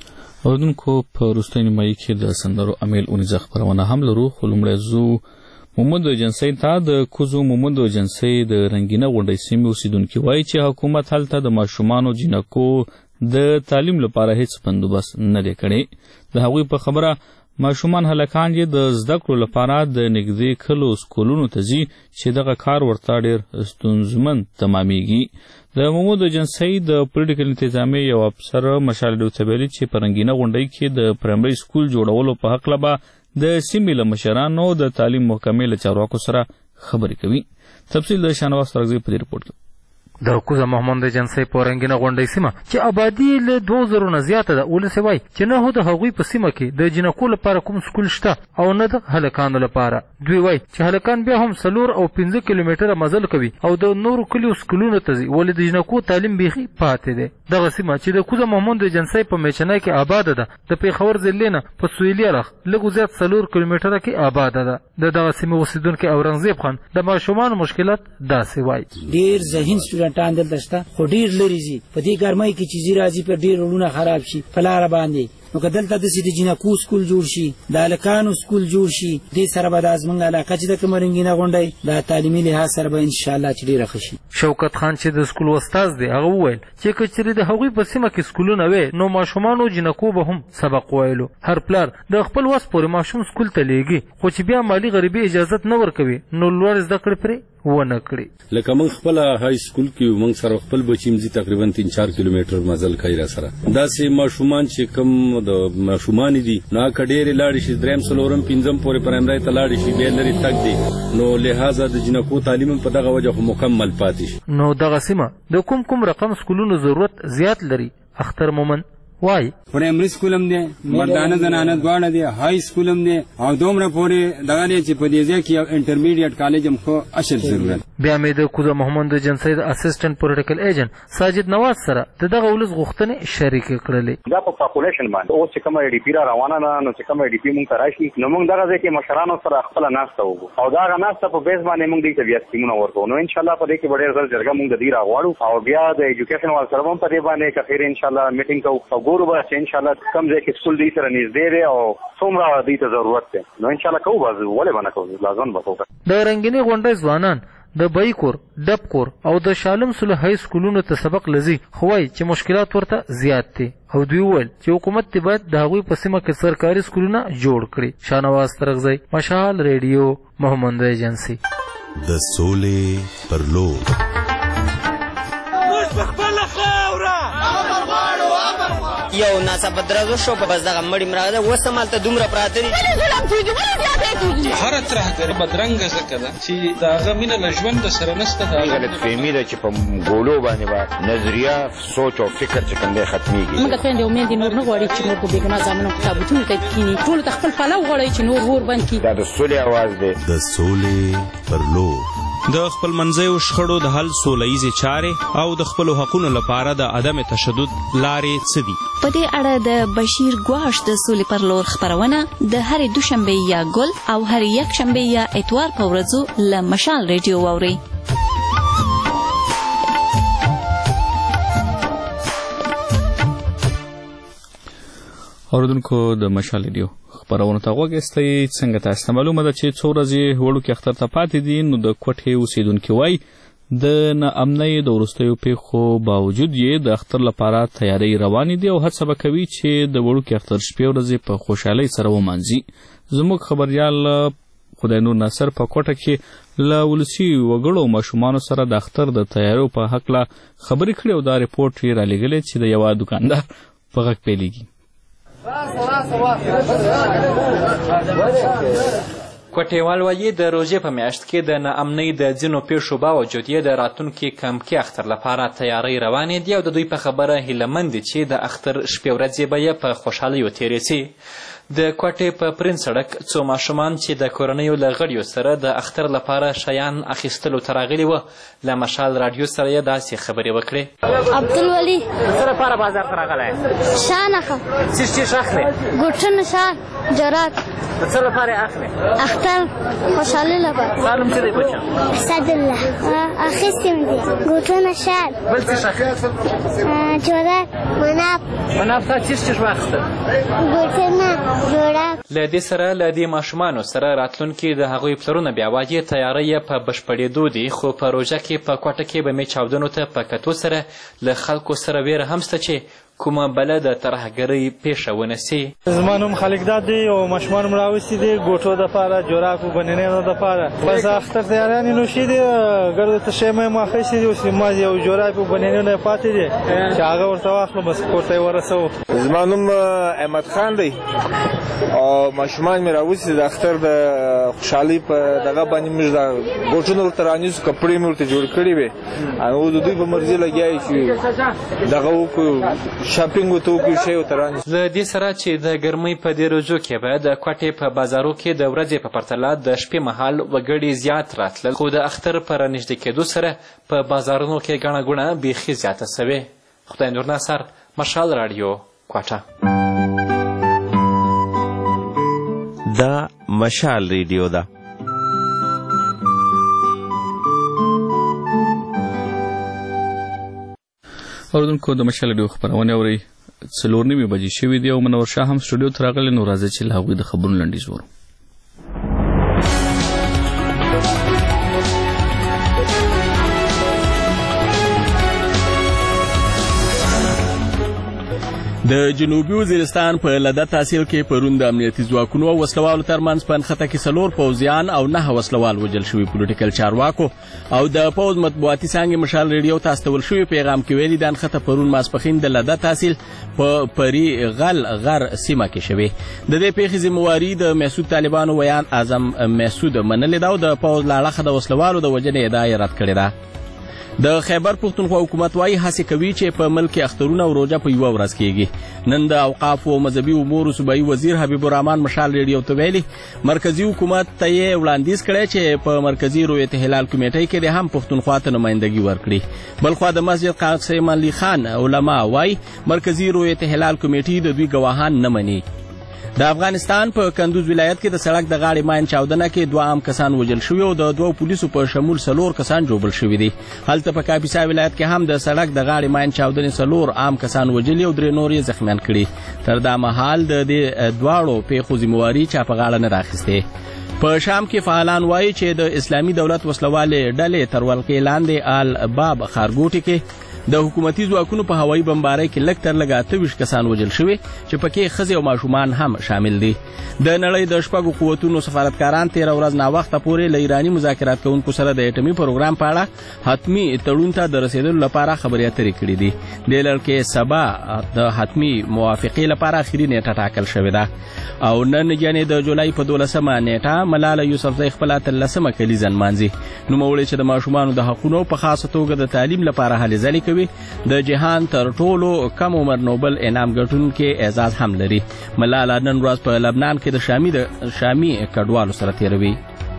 اوردونکو په وروستۍ نیمایي کې د سندرو امیل اونیزه خبرونه هم لرو خو لومړی زو محمد ایجنسی ته د کوزو محمد ایجنسی د رنګینه غونډۍ سیمې اوسیدونکي وایي چې حکومت هلته د ماشومانو جنکو د تعلیم لپاره هیڅ بندوبست نه دی کړی. د هغوی په خبره ماشومان هلکان یې د زده کړو لپاره د نږدې کلو سکولونو ته ځي چې دغه کار ورته ډېر ستونزمن تمامیږي. د محمود ایجنسی د پولیټیکل انتظامیې یو افسر مشال ډیو ته ویلي چې په رنګینه غونډۍ کې د پرایمري سکول جوړولو په هکله به د سیمې له مشرانو د تعلیم محکمې له چارواکو سره خبرې کوي. تفصیل د شاهنواز ترغزي په دې رپورټ کې. د کوزه محمد ایجنسی په رنګینه غونډۍ سیمه چې آبادی له دوه زرو نه زیاته ده ولس وایي چې نه هو د هغوی په سیمه کې د جنکو لپاره کوم سکول شته او نه د هلکانو لپاره. دوی وایي چې هلکان بیا هم څلور او پنځه کیلومتره مزل کوي او د نورو کلیو سکولونو ته ځي ولې د جنکو تعلیم بیخي پاتې دی. دغه سیمه چې د کوزه محمد ایجنسی په میچنای کې آباده ده د پیښور ضلع نه په سویلي اړخ لږ زیات څلور کیلومتره کې آباده ده. د دغه سیمې اوسیدونکی اورنګزیب خان د ماشومانو مشکلات داسې وایي. ډېر ذهین سټوډنټان دلته شته خو ډېر لرې ځي په دې ګرمۍ کې چې ځي راځي په ډېر روډونه خراب شي په لاره باندې نو که دلته داسې د جنکو سکول جوړ شي د هلکانو سکول جوړ شي دې سره به دا زموږ علاقه چې د کومه رنګینه غونډۍ دا تعلیمي لحاظ سره به انشاءالله چې ډېره ښه شي. شوکت خان چې د سکول استاذ دی هغه وویل چې که چېرې د هغوی په سیمه کې سکولونه وی نو ماشومانو جنکو به هم سبق ویلو. هر پلار د خپل وس پورې ماشوم سکول ته لیږي خو چې بیا مالي غریبي اجازت نه ورکوي نو لوړ زده کړې پرې ونه کړي. لکه موږ خپله های سکول کې موږ سره خپل بچي ځي تقریبا تین چار کیلومتر مزل کوي را سره. داسې ماشومان چې کوم د ماشومان دي نو که ډېرې لاړې شي درېیم څلورم پنځم پورې پرایمري ته لاړې شي بیا لرې تګ دی نو لهذا د جنکو تعلیم په دغه وجه خو مکمل پاتې شي. نو دغه سیمه د کوم کوم رقم سکولونو ضرورت زیات لري. اختر مومن وای پرایمري سکول هم دی مردانه زنانه دواړه دی های سکول هم دی او دومره پورې دغه دی چې په دې ځای کې یو انټرمیډیټ کالج هم خو اشد ضرورت. بیا مې د کوزه محمد ایجنسی د اسسټنټ پولیټیکل ایجنټ ساجد نواز سره د دغه ولس غوښتنې شریکې کړلې. دا په پاپولیشن باندې اوس چې کومه ډي پی را روانه ده نو چې کومه ډي پی مونږ ته راشي نو مونږ دغه ځای کې مشرانو سره خپله ناسته وکړو او دغه ناسته په بیس باندې مونږ دې ته بیا سکیمونه ورکوو. نو انشاءالله په دې کې به ډېر زر جرګه مونږ د دې راغواړو او بیا د ایجوکیشن وال سره هم په دې باندې که خیر انشاءالله میټینګ کوو او ګورو به چې انشاءالله کم ځای کې سکول دې سره نږدې دی او څومره دې ته ضرورت دی نو انشاءالله کوو به ولې به نه کوو لازم به کوو. د رنګینې غونډۍ ځوانان د بیکور ډب کور او د شالم سلو های سکولونو ته سبق لذي خو وایي چې مشکلات ورته زیات دي او دوی وویل چې حکومت دې باید د هغوی په سیمه کې سرکاري سکولونه جوړ کړي. شاهنواز ترغزی مشال ریډیو محمد ایجنسی. د سولې پر لور یو ناڅاپه درز وشو بس دغه مړي مراغله اوس همالته دومره پراته دي هره ترهګر بدرنګه ځکه ده چې د هغه مینه له ژونده سره نشته. دا غلطفهمي ده چې په ګولو باندې به نظریه سوچ او فکر چې کوم دی ختمېږي. موږ خویندې او میندې نور نه غواړي چې نور په بېګناه زامنو په تابوتونو ته کښېني ټولو ته خپل پلو غواړئ چې نور اور بند کړي. دا د سولې اواز دی. د سولې پر لور د خپل منځیو شخړو د حل سوله ییزې چارې او د خپلو حقونو لپاره د عدم تشدد لارې څه دي. په دې اړه د بشیر ګواش د سولې پر لور خپرونه د هرې دوشنبې یا ګل او هرې یکشنبې یا اتوار په ورځو له مشال ریډیو واورئ. اوریدونکو د مشال ریډیو خپرونه ته غوږ ایستی. څنګه تاسو ته معلومه ده چې څو ورځې وړوکي اختر ته پاتې دي نو د کوټې اوسیدونکي وایي د ناامنۍ د وروستیو پیښو باوجود یې د اختر لپاره تیاری روانې دي او هڅه به کوي چې د وړوکي اختر شپې ورځې په خوشحالۍ سره ومانځي. زموږ خبریال خدای نور ناصر په کوټه کې له ولسي وګړو او ماشومانو سره د اختر د تیاریو په هکله خبرې کړې او دا رپورټ یې رالیږلی چې د یوه دوکاندار په غږ پیلېږي. کوټیوال وایي د روژې په میاشت کې د ناامنۍ د ځینو پیښو باوجود یې د راتلونکي کمکي اختر لپاره تیاری روانې دي او د دوی په خبره هیلهمند دي چې د اختر شپې ورځې به یې په خوشحالیو تېرې سي. د کوټې په پرین سړک څو ماشومان چې د کورنیو له غړیو سره د اختر لپاره شیان اخیستلو ته راغلي وه له مشال راډیو سره یې داسې خبرې وکړې. عبدالولي څه لپاره بازار ته راغلی؟ شیان اخلم. څه شیش اخلې؟ ګوټونه، شال، جرات. د څه لپاره یې اخلې؟ اختر خوشحالۍ لپاره. ستا نوم څه دی بچه؟ اسدالله. اخیستې مې دي ګوټونه، شال. بل څه اخلې؟ جرات، مناف. مناف تا چیش چیش واخیستل؟ ګوټونه، جوړه. له دې سره له دې ماشومانو سره راتلونکي د هغوی پلرونه بیا وایي تیاری یې په بشپړېدو دي، خو په روژه کې په کوټه کې به مې چاودنو ته په کتو سره له خلکو سره ویره هم شته چې کومه بله د ترهګرۍ پیښه ونه سي. زما نوم خالقداد دی او ماشومان م راوستي دي ګوټو دپاره، جوراکو بنینیانو دپاره. بس اختر تیاریانې نوشي دي، ګرده تشۍ مې مو اخیستې دي، اوس ما یو جوراک او بنینیونه یې پاتې دي چې هغه ورته واخلو، بس کور ته یې ورسوو. زما نوم احمد خان دی او ماشومان مې راوستي د اختر د خوشحالۍ په دغه باندې موږ د ګوټونه ورته رانیسو، کپړې مې ورته جوړ کړي وې، او د دوی په مرضي لګیا یې چې دغه وکړو شاپینګ ورته وکړو، شی ورته رانیسو. له دې سره چې د ګرمۍ په دې روژو کې به د کوټې په بازارو کې د ورځې په پرتله د شپې مهال وګړي زیات راتلل، خو د اختر په رانږدې کېدو سره په بازارونو کې ګڼه ګوڼه بیخي زیاته سوې. خدای نور ناصر، مشال راډیو، کوټه. دا مشال ریډیو ده. اوریدونکو د مشال ریډیو خپرونې اورئ. څلور نیمې بجې شوي دي او منور شاه هم سټوډیو ته راغلی، نو راځئ چې له هغوی د خبرونو لنډیز وورو. د جنوبي وزیرستان په لده تحصیل کې پرون د امنیتي ځواکونو او وسلوالو ترمنځ په نښته کې څلور پوځیان او نهه وسلوال وژل شوي. پولیټیکل چارواکو او د پوځ مطبوعاتي څانګې مشال ریډیو ته استول شوي پیغام کې ویلي د نښته پرون ماسپښین د لده تحصیل په پري غل غر سیمه کې شوې. د دې پیښې ذمهواري د محسود طالبانو ویان اعظم محسود منلې ده او د پوځ له اړخه د وسلوالو د وژنې ادعا یې رد کړې ده. د خیبر پښتونخوا حکومت وايي هڅې کوي چې په ملک کې اخترونه او روژه په یوه ورځ کېږي. نن د اوقافو او مذهبي امورو صوبایي وزیر حبیب الرحمن مشال ریډیو ته ویلي مرکزي حکومت ته یې وړاندیز کړی چې په مرکزي رویت هلال کمیټۍ کې د هم پښتونخوا ته نمایندګي ورکړي. بلخوا د مسجد قاسم علي خان علما وايي مرکزي رویت هلال کمیټې د دوی ګواهان نه مني. د افغانستان په کندوز ولایت کې د سړک د غاړې ماین چاودنه کې دوه عام کسان وژل شوي او د دوو پولیسو په شمول څلور کسان ژوبل شوي دي. هلته په کاپیسا ولایت کې هم د سړک د غاړې ماین چاودنې څلور عام کسان وژلي او درې نور یې زخمیان کړي. تر دا مهال د دې دواړو پیښو ذمهواري چا په غاړه نه راخیستې. په شام کې فعالان وایي چې د اسلامي دولت وسلوالې ډلې تر ولقې لاندې آل باب ښارګوټي کې د حکومتي ځواکونو په هوایي بمبارۍ کې لږ تر لږه اته ویشت کسان وژل شوي چې پکې ښځې او ماشومان هم شامل دي. د نړۍ د شپږو قوتونو سفارتکاران تېره ورځ ناوخته پورې له ایراني مذاکرات کوونکو سره د اټمي پروګرام په اړه حتمي تړون ته د رسېدلو لپاره خبرې اترې کړي دي. دې لړ کې سبا د حتمي موافقې لپاره اخري نیټه ټاکل شوې ده او نن یعنې د جولای په دولسمه نیټه ملاله یوسفزۍ خپله اتلسمه کلیزه نمانځي. نوموړې چې د ماشومانو د حقونو په خاصه توګه د تعلیم لپاره هلې ځلې کوي، د جهان تر ټولو کم عمر نوبل انعام ګټونکي اعزاز هم لري. ملاله نن ورځ په لبنان کې د شامي د شامي کډوالو سره تېروي.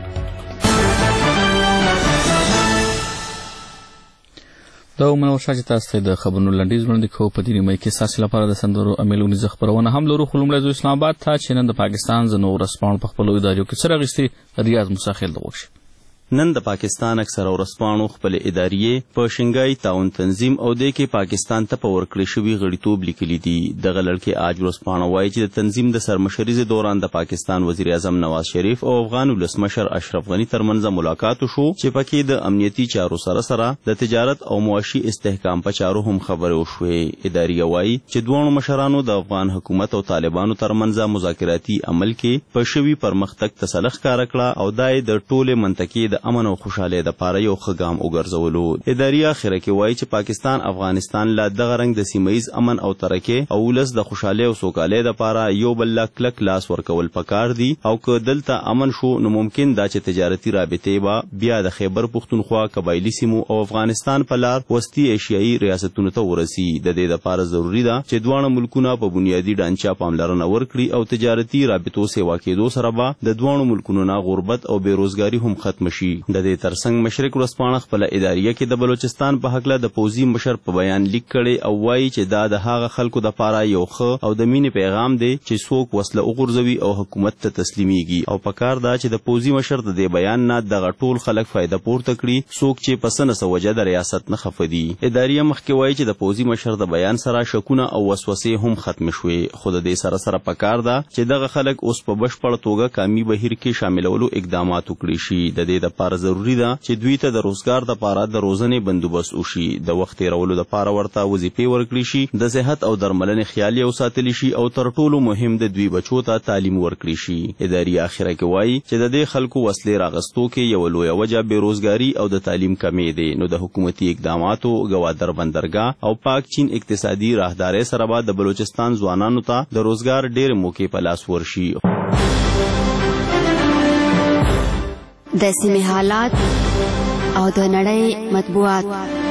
دا منور شاه چې تاسو ته د خبرونو لنډیز وړاندې کوو. په دې نیمه کې ستاسو لپاره د سندرو امیلونیزه خپرونه هم لرو، خو لومړی ځو اسلام آباد ته چې نن د پاکستان ځینو ورځپاڼو په خپلو ادارو کې څه راغېستي. ریاض موسی خیل ته وښي. نن د پاکستان اکثره ورځپاڼو خپلې اداریې په شنګای تعاون تنظیم او دې کې پاکستان ته په ورکړې شوي غړیتوب لیکلي دي. دغه لړ کې آج ورځپاڼه وایي چې د تنظیم د سرمشریزې دوران د پاکستان وزیر اعظم نواز شریف او افغان ولسمشر اشرف غني ترمنځ ملاقات وشو چې پکې د امنیتي چارو سره سره د تجارت او معاشي استحکام په چارو هم خبرې وشوې. اداریه وایي چې دواړو مشرانو د افغان حکومت او طالبانو ترمنځ مذاکراتي عمل کې په شوي پرمختګ تسلح ښکاره کړه او دا یې د ټولې منطقې د امن او خوشحالۍ دپاره یو ښه ګام وګرځولو. اداري اخره کې وایي چې پاکستان افغانستان له دغه رنګ د سیمه ییز امن او ترقۍ او ولس د خوشحالۍ او سوکالۍ دپاره یو بل له کلک لاس ورکول پکار دي او که دلته امن شو نو ممکن دا چې تجارتي رابطې به بیا د خیبر پښتونخوا قبایلي سیمو او افغانستان په لار وسطي ایشیایي ریاستونو ته ورسي. د دې دپاره ضروري ده چې دواړه ملکونه په بنیادي ډانچه پاملرنه ورکړي او تجارتي رابطو سیوا کېدو سره به د دواړو ملکونو نه غربت او بېروزګاري هم ختم شي د دې ترڅنګ مشرق ورځپاڼه خپل اداریه کې د بلوچستان په هکله د پوځي مشر په بیان لیک کړي او وایي چې دا د هغه خلکو د پاره یو ښه او د مینې پیغام دی چې څوک وسله وغورځوي او حکومت ته تسلیمیږي او پکار دا چې د پوځي مشر د دې بیان نه دغه ټول خلک فایده پورته کړي څوک چې په څه نه څه وجه د ریاست نه خفه دي. اداریه مخکې وایي چې د پوځي مشر د بیان سره شکونه او وسوسې هم ختم شوې خو د دې سره سره پکار ده چې دغه خلک اوس په بشپړ توګه کامي بهیر کې شاملولو اقدامات وکړي شي. د دې لپاره ضروری ده چې دوی ته د روزګار لپاره د روزنې بندوبست وشي، د وخت تېرولو لپاره ورته وظیفې ورکړي شي، د صحت او درملنې خیال یې وساتلی شي او تر ټولو مهم د دوی بچو ته تعلیم ورکړي شي. اداري اخره کې وایي چې د دې خلکو وسلې راغستو کې یو لویه وجه بېروزګاري او د تعلیم کمی دی. نو د حکومتي اقداماتو ګوادر بندرګاه او پاک چین اقتصادي راهدارۍ سره به د بلوچستان ځوانانو ته د روزګار ډېر موقع په لاس ورشي. د سیمې حالات او د نړۍ مطبوعات.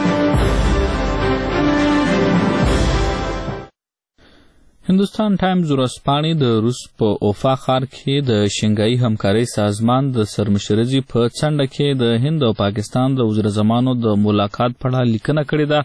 هندوستان ټایمز ورځپاڼې د روس په اوفا ښار کې د شنګایي همکارۍ سازمان د سرمشرزي په څنډه کې د هند او پاکستان د وزیرزمانو د ملاقات په اړه لیکنه کړې ده.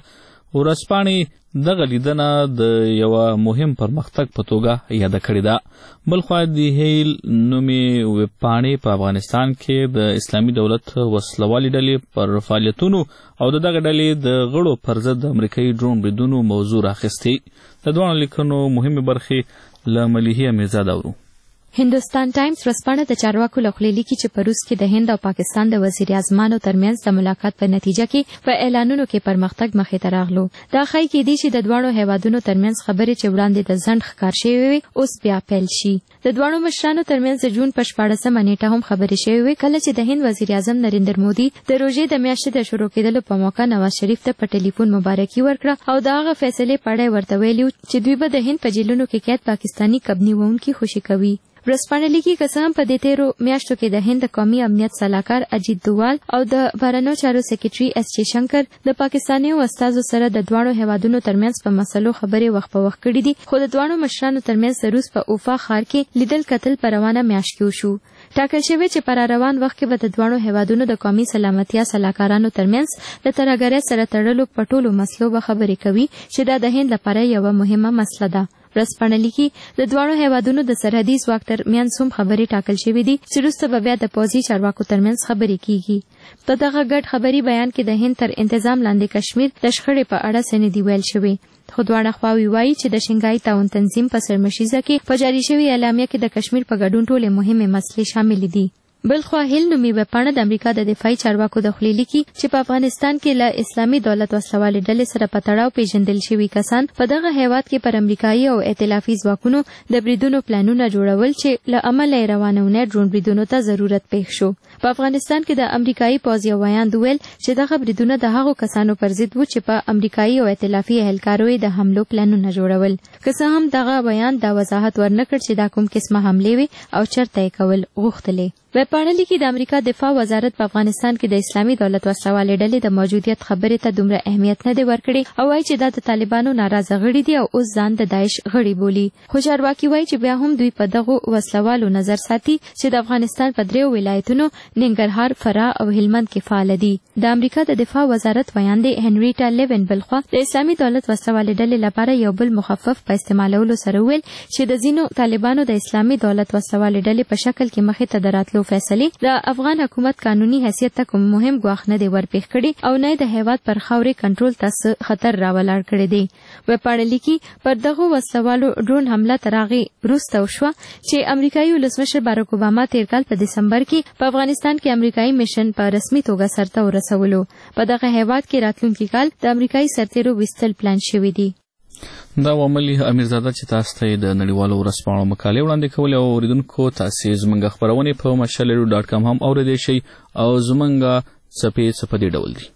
ورځپاڼې دغه لیدنه د یوه مهم پرمختګ په توګه یاده کړې ده. بلخوا د هیل نومې ویبپاڼې په افغانستان کې د اسلامي دولت وسلوالې ډلې پر فعالیتونو او د دغه ډلې د غړو پر ضد د امریکایي ډرون بریدونو موضوع راخیستې. د دواړو لیکنو مهمې برخې له ملیحې امیرزاده اورو. هندوستان ټایمز ورځپاڼه د چارواکو له خولې لیکي چې په روس کې د هند او پاکستان د وزیر اعظمانو ترمنځ د ملاقات په نتیجه کې په اعلانونو کې پرمختګ مخې ته راغلو. دا ښایي کېدی چې د دواړو هیوادونو ترمنځ خبرې چې وړاندې د ځنډ ښکار شوې وي اوس بیا پیل شي. د دواړو مشرانو ترمنځ د جون په شپاړسمه نیټه هم خبرې شوې وې کله چې د هند وزیر اعظم نریندر مودي د روژې د میاشتې د شروع کېدلو په موقع نواز شریف ته په ټلیفون مبارکي ورکړه او د هغه فیصلې په اړه ورته ویلي چې دوی به د هند په جیلونو کې قید پاکستاني کب نیونکي خوشي کوي. ورځپاڼه لیکي که څه هم په دې تېرو میاشتو کې د هند قومي امنیت سلاکار اجیت دووال او د بهرنیو چارو سکرټري ایس جے شنکر د پاکستانیو استازو سره د دواړو هیوادونو ترمنځ په مسلو خبرې وخت په وخت کړي دي خو د دواړو مشرانو ترمنځ د روس په اوفا ښار کې لیدل کتل په روانه میاشت کې وشو. ټاکل شوی چې پر روان وخت کې به د دواړو هیوادونو د قومي سلامتیا سلاکارانو ترمنځ د ترهګرۍ سره تړلو په ټولو مسلو به خبرې کوي چې دا د هند لپاره یوه مهمه مسله ده. ورځپاڼه لیکي د دواړو هیوادونو د سرحدي ځواک ترمنځ هم خبرې ټاکل شوې دي چې وروسته به بیا د پوځي چارواکو ترمنځ خبرې کیږي. په دغه ګډ خبري بیان کې د هند تر انتظام لاندې کشمیر د شخړې په اړه څه نه دي ویل شوي. خو دواړه خواوې وایي چې د شنګایي تعاون تنظیم په سرمشیزه کې په جاري شوې اعلامیه کې د کشمیر په ګډون ټولې مهمې مسلې شاملې دي. بلخوا هیل نومي ویبپاڼه د امریکا د دفاعي چارواکو د خولې لیکي چې په افغانستان کې له اسلامي دولت وسلوالې ډلې سره په تړاو پیژندل شوي کسان په دغه هیواد کې پر امریکایي او ائتلافي ځواکونو د بریدونو پلانونه جوړول چې له امله یې روانونې ډرون بریدونو ته ضرورت پېښ شو. په افغانستان کې د امریکایي پوځ یو ویاند وویل چې دغه بریدونه د هغو کسانو پر ضد وو چې په امریکایي او ائتلافي اهلکارو یې د حملو پلانونه جوړول. که څه هم دغه بیان دا وضاحت ورنه کړ چې دا کوم قسمه حملې وي او چېرته یې کول غوښتلې. ویبپاڼه لیکي د امریکا دفاع وزارت په افغانستان کې د اسلامي دولت وسلوالې ډلې د موجودیت خبرې ته دومره اهمیت نه دی ورکړی او وایي چې دا د طالبانو ناراضه غړي دي او اوس ځان د داعش غړي بولي. خو چارواکي وایي چې بیا هم دوی په دغو وسلوالو نظر ساتي چې د افغانستان په دریو ولایتونو ننګرهار، فراه او هلمند کې فعال دي. د امریکا د دفاع وزارت ویاندې هنریټا لیون بلخوا د اسلامي دولت وسلوالې ډلې لپاره یو بل مخفف په استعمالولو سره ویل چې د ځینو طالبانو د اسلامي دولت وسلوالې ډلې په شکل کې مخې ته د راتلو فیصلې د افغان حکومت قانوني حیثیت ته کوم مهم ګواښ نه دی ورپېښ کړی او نه د هیواد پر خاورې کنټرول ته خطر راولاړ کړی دی. ویبپاڼه لیکي پر دغو وسلوالو ډرون حمله تر هغې وروسته وشوه چې امریکایي ولسمشر باراک اوباما تېر کال په دسمبر کې په افغانستان کې امریکایي میشن په رسمي توګه سرته ورسولو. په دغه هیواد کې راتلونکي کال د امریکایي سرتیرو ویستل پلان شوي دي. دا وملی امیرزاده چې تاسو ته د نړیوالو ورځپاڼو مقالې وړاندې کولې او اوریدونکو تاسې زموږ خپرونې په مشال ریډیو ډاټ کام هم اوریدلی شئ او زموږ څپې څه په دې ډول دي.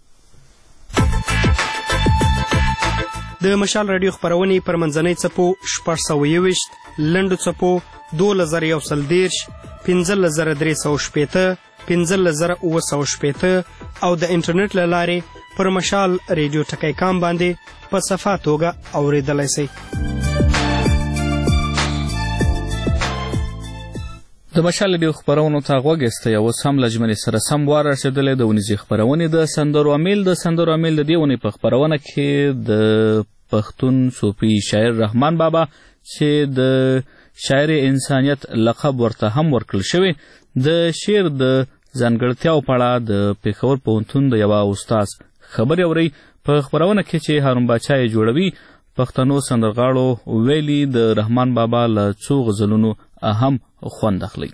د مشال راډیو خپرونې پر منځنۍ څپو شپږ سوه یوویشت، لنډو څپو دولس زره یو سل دېرش، پنځلس زره درې سوه شپېته، پنځلس زره اووه سوه شپېته او د انټرنیټ له لارې پر مشال ریډیو ټکی کام باندې په صفا توګه اوریدلی شئ. د مشال ریډیو خپرونو ته غوږ ایستی او اوس هم له ژمنې سره سم وار رسېدلی د ونیزې خپرونې د سندرو امیل د سندرو امیل د دې ونې په خپرونه کې د پښتون صوفي شاعر رحمان بابا چې د شاعر انسانیت لقب ورته هم ورکړل شوی د شعر د ځانګړتیاو په اړه د پېښور پوهنتون د یوه استاد خبرې اورئ په خپرونه کې چې هارون باچا یې جوړوي. پښتنو سندرغاړو ویلي د رحمان بابا له څو غزلونو هم خوند اخلي.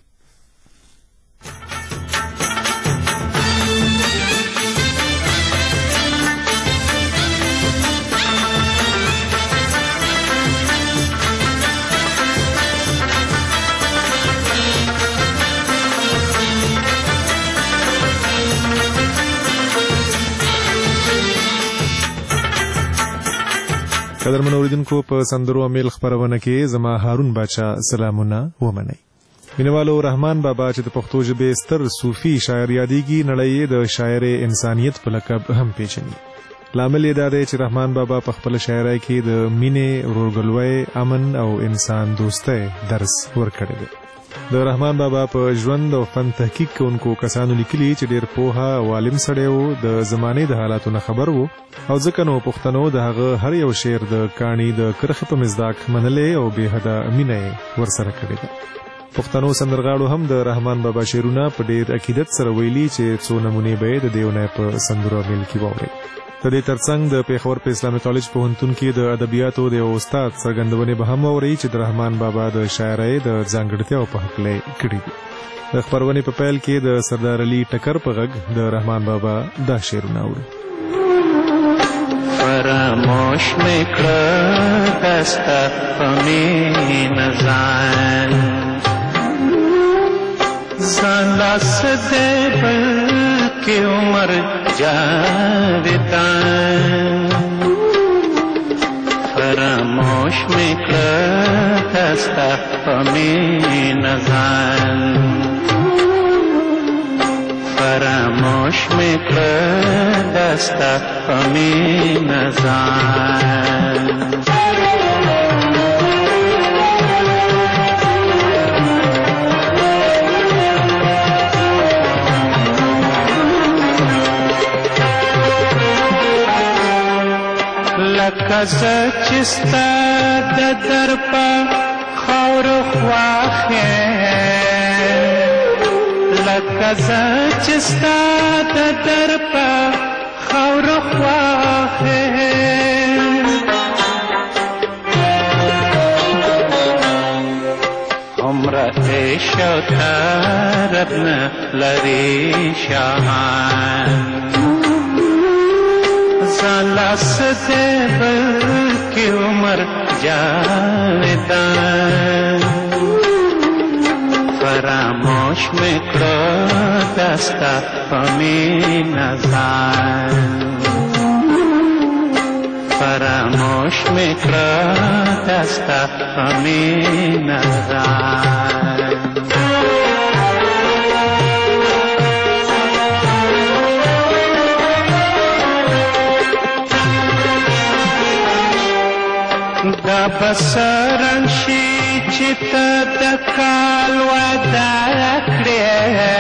قدرمن اوریدونکو په سندرو امیل خپرونه کې زما هارون باچا سلامونه ومنئ. مینوالو رحمان بابا چې د پښتو ژبې ستر صوفي شاعر یادېږي، نړۍ د شاعر انسانیت په لقب هم پیژني. لامل یې دا دی چې رحمان بابا په خپل شاعرۍ کې د مینې، ورورګلوۍ، امن او انسان دوستۍ درس ورکړی دی. د رحمان بابا په ژوند او فن تحقیق کوونکو کسانو لیکلي چې ډېر پوهه او عالم سړی و، د زمانې د حالاتو نه خبر و او ځکه نو پښتنو د هغه هر یو شعر د کاڼي د کرښې په مصداق منلې او بې حده مینه یې ورسره کړې ده. پښتنو سندرغاړو هم د رحمان بابا شعرونه په ډېر عقیدت سره ویلي چې څو نمونې به یې د دې ونې په سندرو امیل کې واورئ. د دې ترڅنګ د پېښور په اسلامي کالج پوهنتون کې د ادبیاتو د یو استاد څرګندونې به هم واورئ چې د رحمان بابا د شاعرۍ د ځانګړتیاو په هکله یې کړي دي. د خپرونې په پیل کې د سردار علي ټکر په غږ د رحمان بابا دا شعرونه اورو. فراموش میکړه دستا په مینه ځان ځان لاس دې بلکې عمر جاودان فراموش میکړه دستا په مینه ځان فراموش میکړه دستا په مینه ځان لکه زه چې ستا د در په خاورو خواښ یم لکه زه چې ستا د در په خاورو خواښ یم عمره عیش او طرب نه لري شاهان لاس دې بلکې عمر جاودان فراموش میکړه دستا په مینه ځان فراموش میکړه دستا په مینه ځان دا بسرن شي چې ته د کال وعده کړې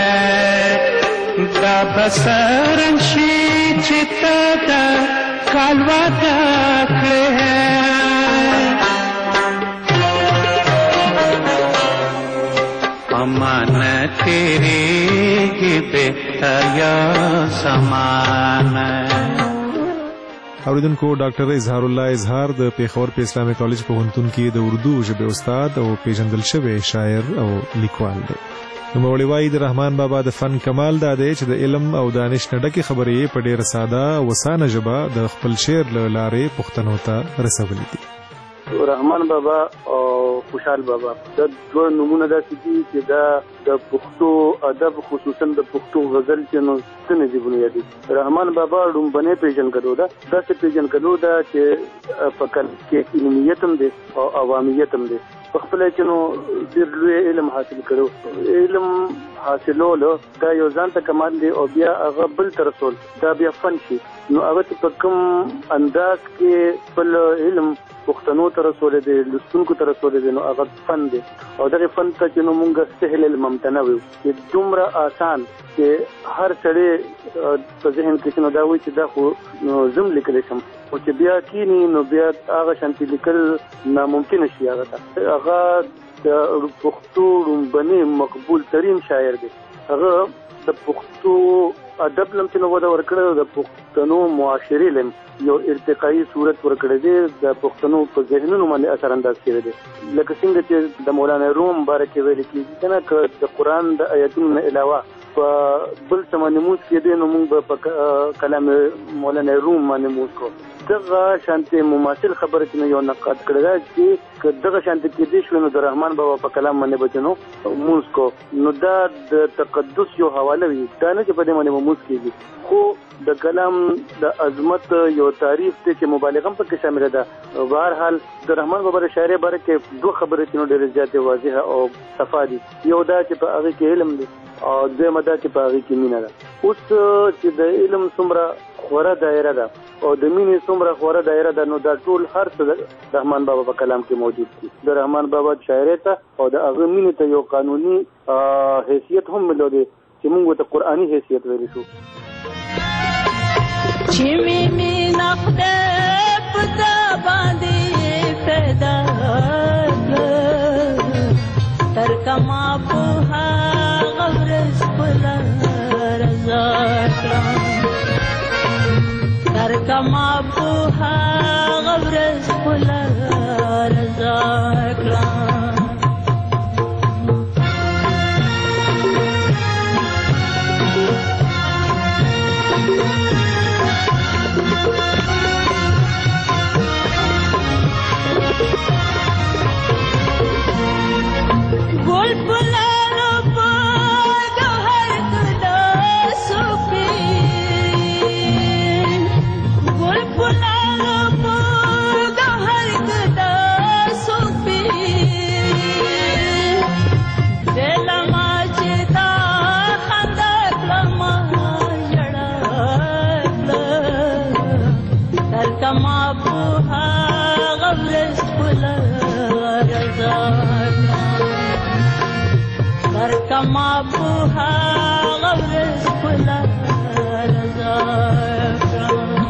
دا بسرن شي چې ته د کال وعده کړې امانه تیریږي بهتر یا زمانه. اوریدونکو ډاکټر اظهار الله اظهار د پېښور په اسلامي کالج پوهنتون کې د اردو ژبې استاد او پیژندل شوی شاعر او لیکوال دی. نوموړی وایي د رحمان بابا د فن کمال دا دی چې د علم او دانش نه ډکې خبرې په ډېره ساده او اسانه ژبه د خپل شعر له لارې پښتنو ته رسولي دي. رحمان بابا او خوشحال بابا دا دوه نمونه داسې دي چې دا د پښتو ادب خصوصا د پښتو غزل چې نو ستنې دي بنیادي. رحمان بابا ډومبنې پیژنګلو ده داسې پیژنګلو ده چې په کل کې علمیت هم دی او عوامیت هم دی. په خپل کې نو ډېر لوی علم حاصل کړو. علم حاصلولو دا یو ځان ته کمال دی او بیا هغه بل ته رسول دا بیا فن شي. نو هغه ته په کوم انداز کې خپل علم پښتنو ته رسول دی لوستونکو ته رسول دی نو هغه فن دی. او دغه فن ته چې نو مونږ سهل الممتنع وي چې دومره آسان چې هر سړی په ذهن کې نو دا وایي چې دا خو زم لیکلی شم او چې بیا کینی نو بیا هغه شانتي لیکل ناممکن شي. هغه ته هغه د پښتو لومبني مقبول ترین شاعر دی. هغه د پښتو ادب لم چې نو وده ورکړی د پښتنو معاشري لم یو ارتقایي صورت ورکړی دی د پښتنو په ذهنونو باندې اثر انداز کړی دی. لکه څنګه چې د مولانا روم باره کې ویل کېږي که نه که د قرآن د آیتونو نه علاوه په بل څه باندې موز کېدی نو موږ به په کلام مولانا روم باندې موز کوو. دغه شانتي مماثل خبره چې یو نقاد کړی ده چې که دغه شانتي کېدی شوی نو د رحمان بابا په کلام باندې به نو موز کو نو دا د تقدس یو حواله وي. دا نه چې په دې باندې موز کېږي خو د کلام د عظمت یو تعریف دی چې مبالغه هم پکې شامله ده. بهرحال د رحمان بابا د شاعرۍ باره کې دوه خبرې چې نو ډېرې زیاتې واضحه او صفا دي. یو دا چې په هغې کې علم دی او دویمه دا چې په هغې کې مینه ده. اوس چې د علم څومره خوره دایره ده او د مینې څومره خوره دایره ده نو دا ټول هر څه د رحمان بابا په کلام کې موجود دي. د رحمان بابا شاعرۍ ته او د هغه مینې ته یو قانوني حیثیت هم ملودی چې موږ ته قرآني حیثیت ویلی شو. چې مې مینا خدای په تا باندې پیدا کړه تر کما په هغه ورځ خپله رضا کړه تر کما په هغه ورځ خپله رضا کړه. کما په هغه ورځ خپله رضا کړه.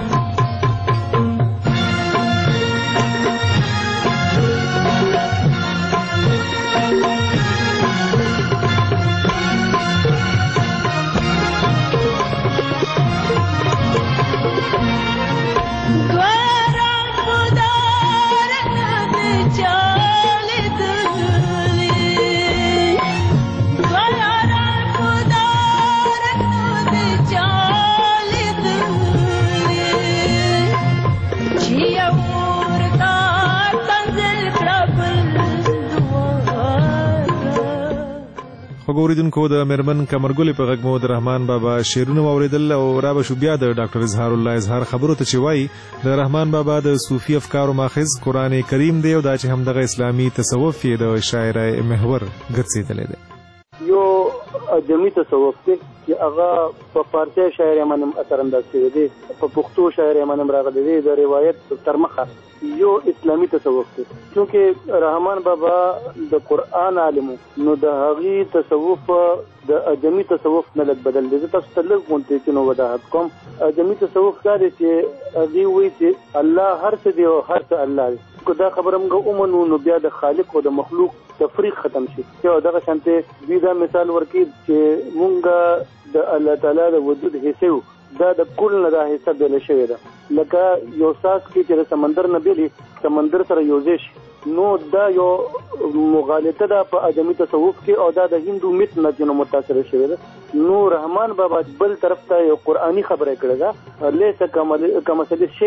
وګوریدونکو د مرمن کمرګلې په غږ مو د رحمان بابا شعرونه واوریدل او را به شو بیا د ډاکټر اظهار الله اظهار خبرو ته چې وایي د رحمان بابا د صوفي افکارو ماخذ قرآن کریم دی او دا چې همدغه اسلامي تصوف یې د شاعرۍ محور ګرځېدلی دی. یو اجمي تصوف دی چې هغه په فارسي شاعرۍ باندې اثر انداز شوی دی په پښتو شاعرۍ باندې راغلی دی د روایت تر مخه یو اسلامي تصوف دی. چونکه رحمان بابا د قرآن عالم نو د هغې تصوف د اجمي تصوف نه لږ بدل دی. زه تاسو ته لږ غونډې چې نو وضاحت کوم. اجمي تصوف دا دی چې هغې وایي چې الله هر څه دی او هر څه الله دی. که دا خبره موږ ومنو نو بیا د خالق او د مخلوق تفریق ختم شي. یو دغه شانتې دوی دا مثال ورکړي چې موږ د الله تعالی د وجود حصه دا د کل نه دا حصه بیله شوې ده. لکه یو ساس کې چې د سمندر نه بیلي سمندر سره یوځای شي نو دا یو مغالطه ده په اجمي تصوف کې او دا د هندو میت نه چې نو متاثره شوې ده. نو رحمان بابا بل طرف ته یو قرآني خبره کړې ده لیس کمثله شیء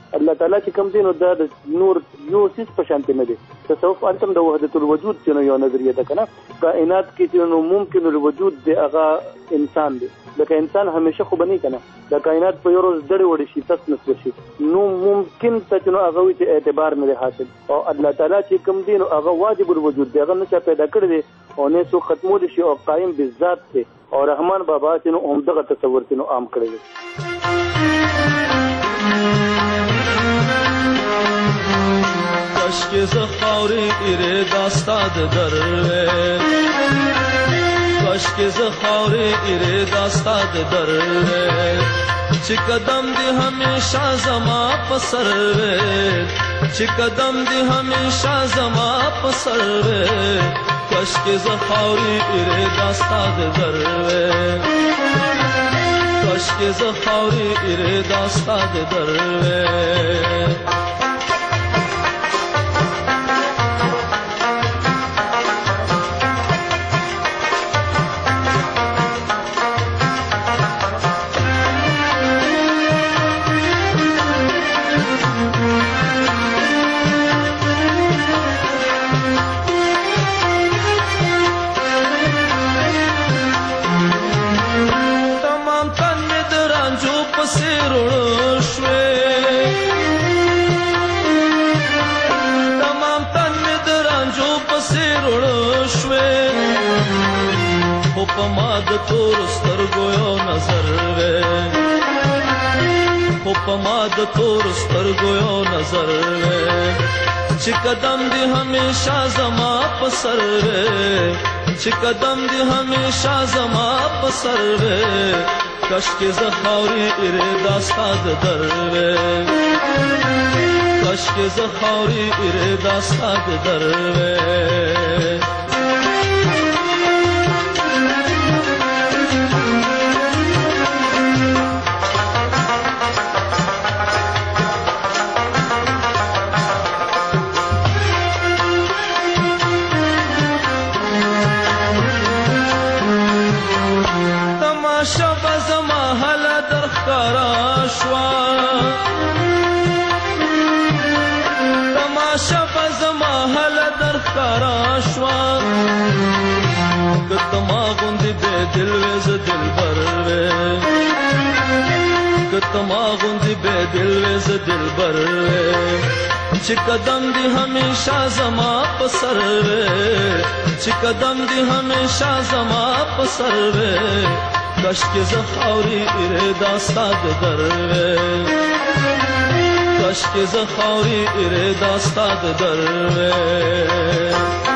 الله تعالی چې کوم دی نو دا د نور یو څیز په شانتي نه دی. تصوف انتم د وحدت الوجود چې یو نظریه ده کنه کائنات کې چې نو ممکن الوجود دی هغه انسان دی. لکه انسان همیشه خو بنی کنه د کائنات په یو ورځ ډړې وړې شي تس نس وشي نو ممکن ته نو هغه چې اعتبار نه حاصل او الله تعالی چې کوم دی نو هغه واجب الوجود دی هغه نه چا پیدا کړی دی او نه څو ختمول شي او قائم بالذات دی او رحمان بابا چې نو عمدغه تصور چې نو عام کړی دی. کشک زخاوری ایره داستاد دروه کشک زخاوری ایره داستاد دروه چی قدم دی ہمیشہ زما پسر وے چی قدم دی ہمیشہ زما پسر وے کشک زخاوری ایره داستاد دروه کشک زخاوری ایره داستاد دروه پماد تور سترګو یو نظر وې خو پماد تور سترګو یو نظر وې چې قدم دی همیشه زما په سر وې چې قدم دی همیشه زما په سر وې کشک زخاوری ایره داستاد در وې کشک زخاوری ایره داستاد در وې تماشا بزما حل در خارا شوا کتما غندی بے دل ویز دل بر وے کتما غندی بے دل ویز دل بر وے چی قدم دی ہمیشہ زما پسر وے چی قدم دی ہمیشہ زما پسر وے کشک زخاوری ایره داستاد در وے کشک زخاوری ایره داستاد در وے.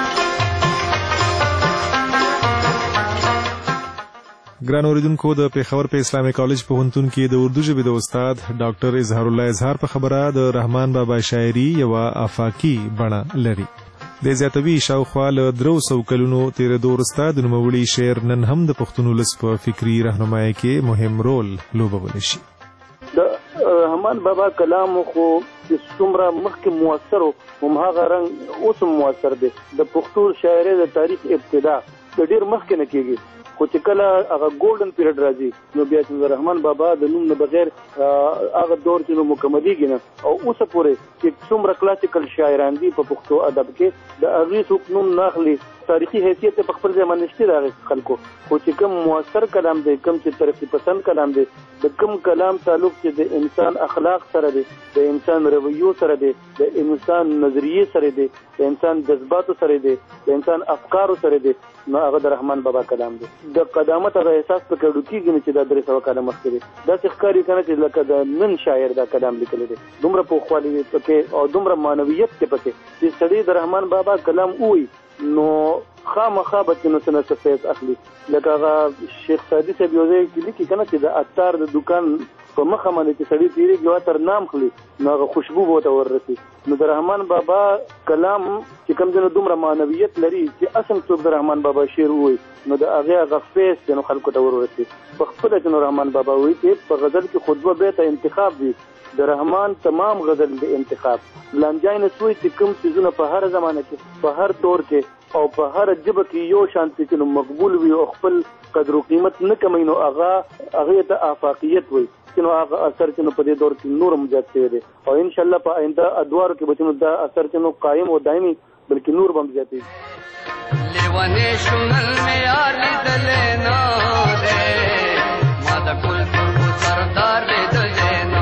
ګران اوریدونکو د پیښور په اسلامي کالج پوهنتون کې د اردو ژبې د استاد ډاکټر اظهار الله اظهار په خبره د رحمان بابا شاعري یو آفاقي بڼه لري. د زیاتوي شاوخوا له درو سو کلونو تیرېدو وروسته د نوموړي شعر نن هم د پښتون ولس په فکري رهنمایۍ کې مهم رول لوبولی شي. د رحمان بابا کلام خو چې څومره مخکې موثر و هماغه رنګ اوس هم موثر دی. د پښتو شاعرۍ د تاریخ ابتدا د ډېر مخکې نه کېږي خو چې کله هغه ګولډن پیریډ راځي نو بیا چې رحمان بابا د نوم نه بغیر هغه دور چې نو مکملېږي نه او اوسه پورې چې څومره کلاسیکل شاعران دي په پښتو ادب کې د هغوی څوک نوم نه اخلي تاریخي حیثیت په خپل ځای باندې شته د هغې خلکو خو چې کوم موثر کلام دی کوم چې ترقي پسند کلام دی د کوم کلام تعلق چې د انسان اخلاق سره دی د انسان رویو سره دی د انسان نظریې سره دی د انسان جذباتو سره دی د انسان افکارو سره دی نو هغه د رحمان بابا کلام دی. د قدامت هغه احساس پکې ډو کېږي چې دا درې سوه کاله مخکې دی داسې ښکاري که نه چې لکه د نن شاعر دا کلام لیکلی دی دومره پوخوالی دی پکې او دومره معنویت دی پکې چې سړی د رحمان بابا کلام ووایي نو خامخا به چې نو څه نه څه فیض اخلي. لکه هغه شیخ سعدي صاحب یو ځای کې لیکي که نه چې د عطار د دوکان په مخه باندې چې سړي تېرېږي او عطر نام خلي نو هغه خوشبو به ورته وررسي. نو د رحمان بابا کلام چې کوم ځای دومره معنویت لري چې اصل څوک د رحمان بابا شعر ووایي نو د هغې هغه فیض چې نو خلکو ته ورورسي. په خپله چې نو رحمان بابا وایي چې په غزل کې خو دوه بیته انتخاب وي د رحمان تمام غزل د انتخاب لانجای نه سوی چې کوم څیزونه په هر زمانه کې په هر دور کې او په هر ژبه کې یو شانتي چې نو مقبول وي او خپل قدر و قیمت نه کمی نو هغه هغې ته آفاقیت وایي کې نو هغه اثر چې نو په دې دور کې نور هم زیات شوی دی او ان شاء الله په آینده ادوارو کې به چې نو دا اثر چې نو قایم او دایمي بلکې نور به هم زیاتېږي لیونې شونل مې یار لیدلې نه دی ما د کلتور په سردار لیدلې نه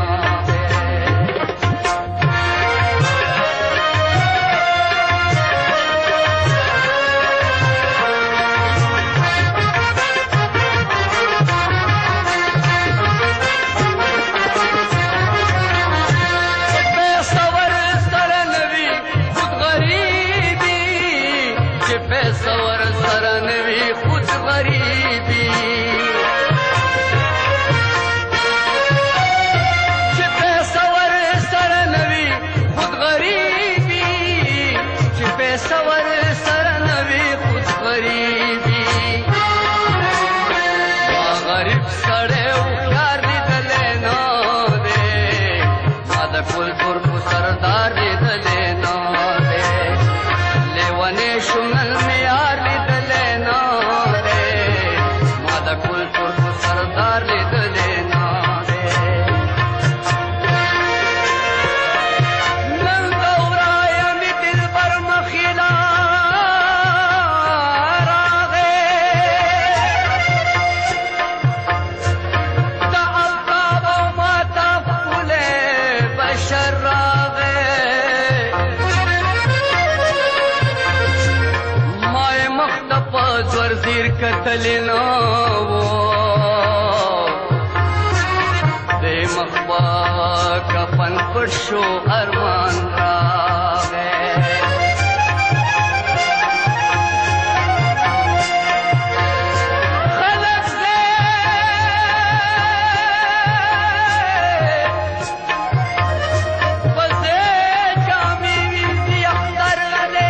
کتلنا وہ دے مخبا کفن پرشو ارمان راغے خلق دے بزے جامی ویزی اختر لے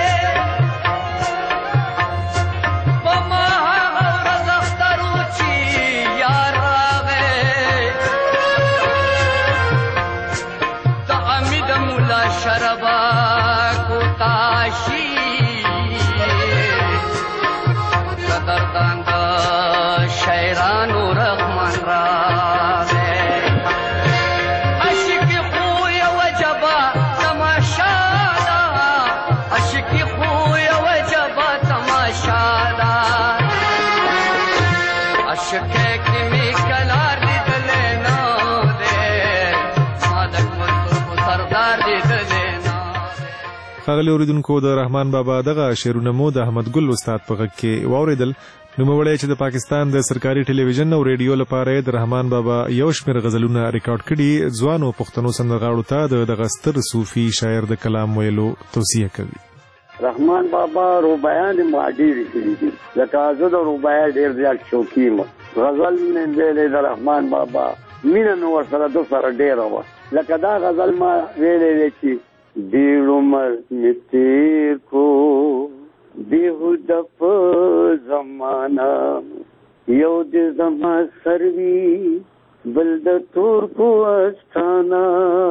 ښاغلي اوریدونکو د رحمان بابا دغه شعرونه مو د احمد ګل استاد په غږ کې واوریدل. نوموړی چې د پاکستان د سرکاري ټلویزیون او ریډیو لپاره د رحمان بابا یو شمېر غزلونه ریکارډ کړي، ځوانو پښتنو سندرغاړو ته د دغه ستر صوفي شاعر د کلام ویلو توصیه کوي. رحمان بابا رباعیان ما ډېرې کړي دي، لکه زه د رباعي ډېر زیات شوقي یم. غزل مې ویلی د رحمان بابا مینه مې ورسره ده سره ډېره وه، لکه دا غزل ما ویلی دی چې ډېر عمر مې تېر کو بېهوده په زمانه، یو د زما سر وي بل د تورکو استانه،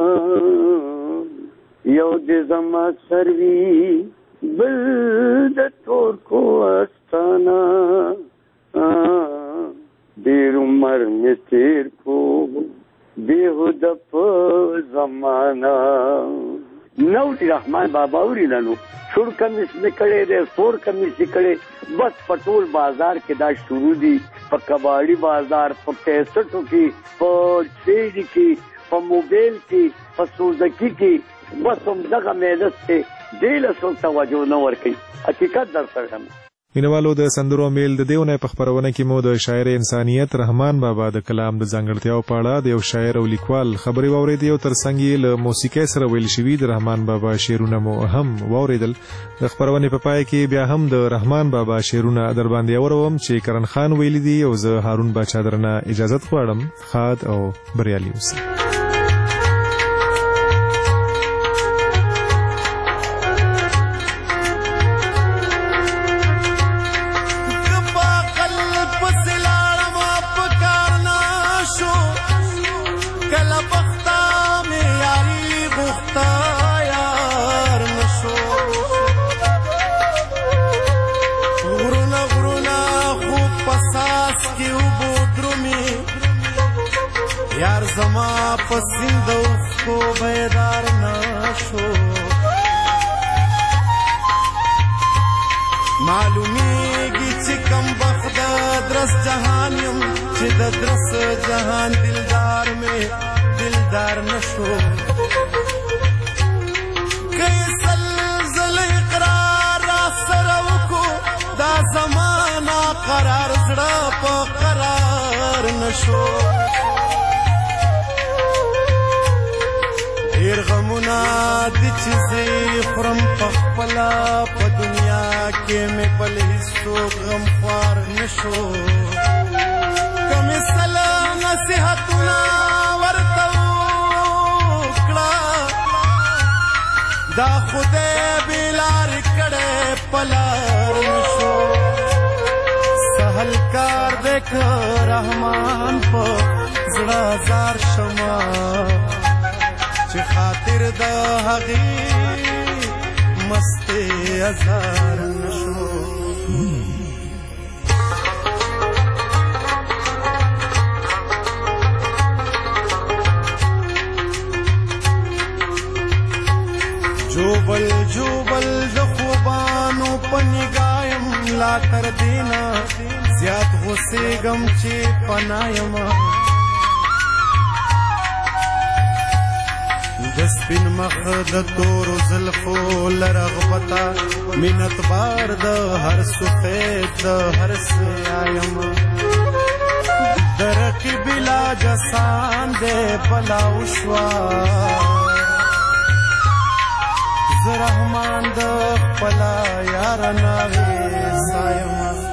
یو د زما سر وي بل د تورکو استانه، ډېر عمر مې تېر کو بېهوده په زمانه. نو چې رحمان بابا اوریدلو سور کمیس مې کړی دی، سور کمیس یې کړی، بس په ټول بازار کې دا شروع دي، په کباړي بازار، په کیسټو کې، په سیډي کې، په موبایل کې، په سوزکي کې، بس همدغه میلس کې ډېره څوک توجه نه ورکوي. حقیقت در سره یم. مینوالو د سندرو میل د دیونه په خبرونه کې مو د شاعر انسانیت رحمان بابا د کلام د ځانګړتیاو په اړه د یو شاعر او لیکوال خبرې واورېدې او ترڅنګ یې له موسیقۍ سره ویل شوي د رحمان بابا شعرونه مو هم واورېدل. د خبرونې په پای کې بیا هم د رحمان بابا شعرونه در باندې اوروم چې کرن خان ویلي دي او زه هارون باچا درنه اجازت غواړم. ښاد او بریالي اوسئ. زما په سیند اوښکو بیدار نشو معلومیږي چې کم بخت د درس جهان یم چې د درس جهان دلدار مې دلدار نشو که سل زل اقرار را سره وکړو دا زمانه قرار زړه په قرار نشو ډېر غمونه دي چې زه یې خورم پخپله په دنیا کې مې بل هېڅوک غمخوار نشو که مې سله نصیحتونه ورته وکړه دا خدای بې لارې کړی په لار نشو سهل کار دی که رحمان په زړه ازار شمه چې خاطر د هغې مستې ازار نشو جوبل جوبل د خوبانو په نګایم لا تر دینا زیات غوسېږم چې پنا یم د سپین مخ د تورو زلفو له رغبته مینت بار د هر سفید د هر سیایم د رقیب لا جسان دی بلا وشوه زه رحمان د خپله یاره ناوې سایم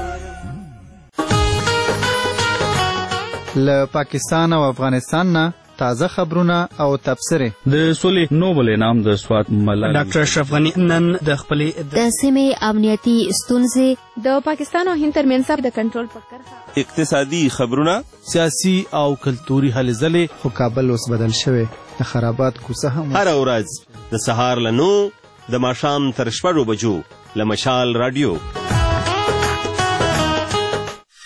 له پاکستان او افغانستان نه تازه خبرونه او تبصرې د سولې نوبل انعام د سوات ملالۍ ډاکټر اشرف غني نن د خپلې د سیمې امنیتي ستونزې د پاکستان او هند ترمنځ د کنټرول په کرښه اقتصادي خبرونه سیاسي او کلتوري هلې ځلې خو کابل اوس بدل شوی د خرابات کوڅه هم هره ورځ د سهار له نو د ماښام تر شپږو بجو له مشال راډیو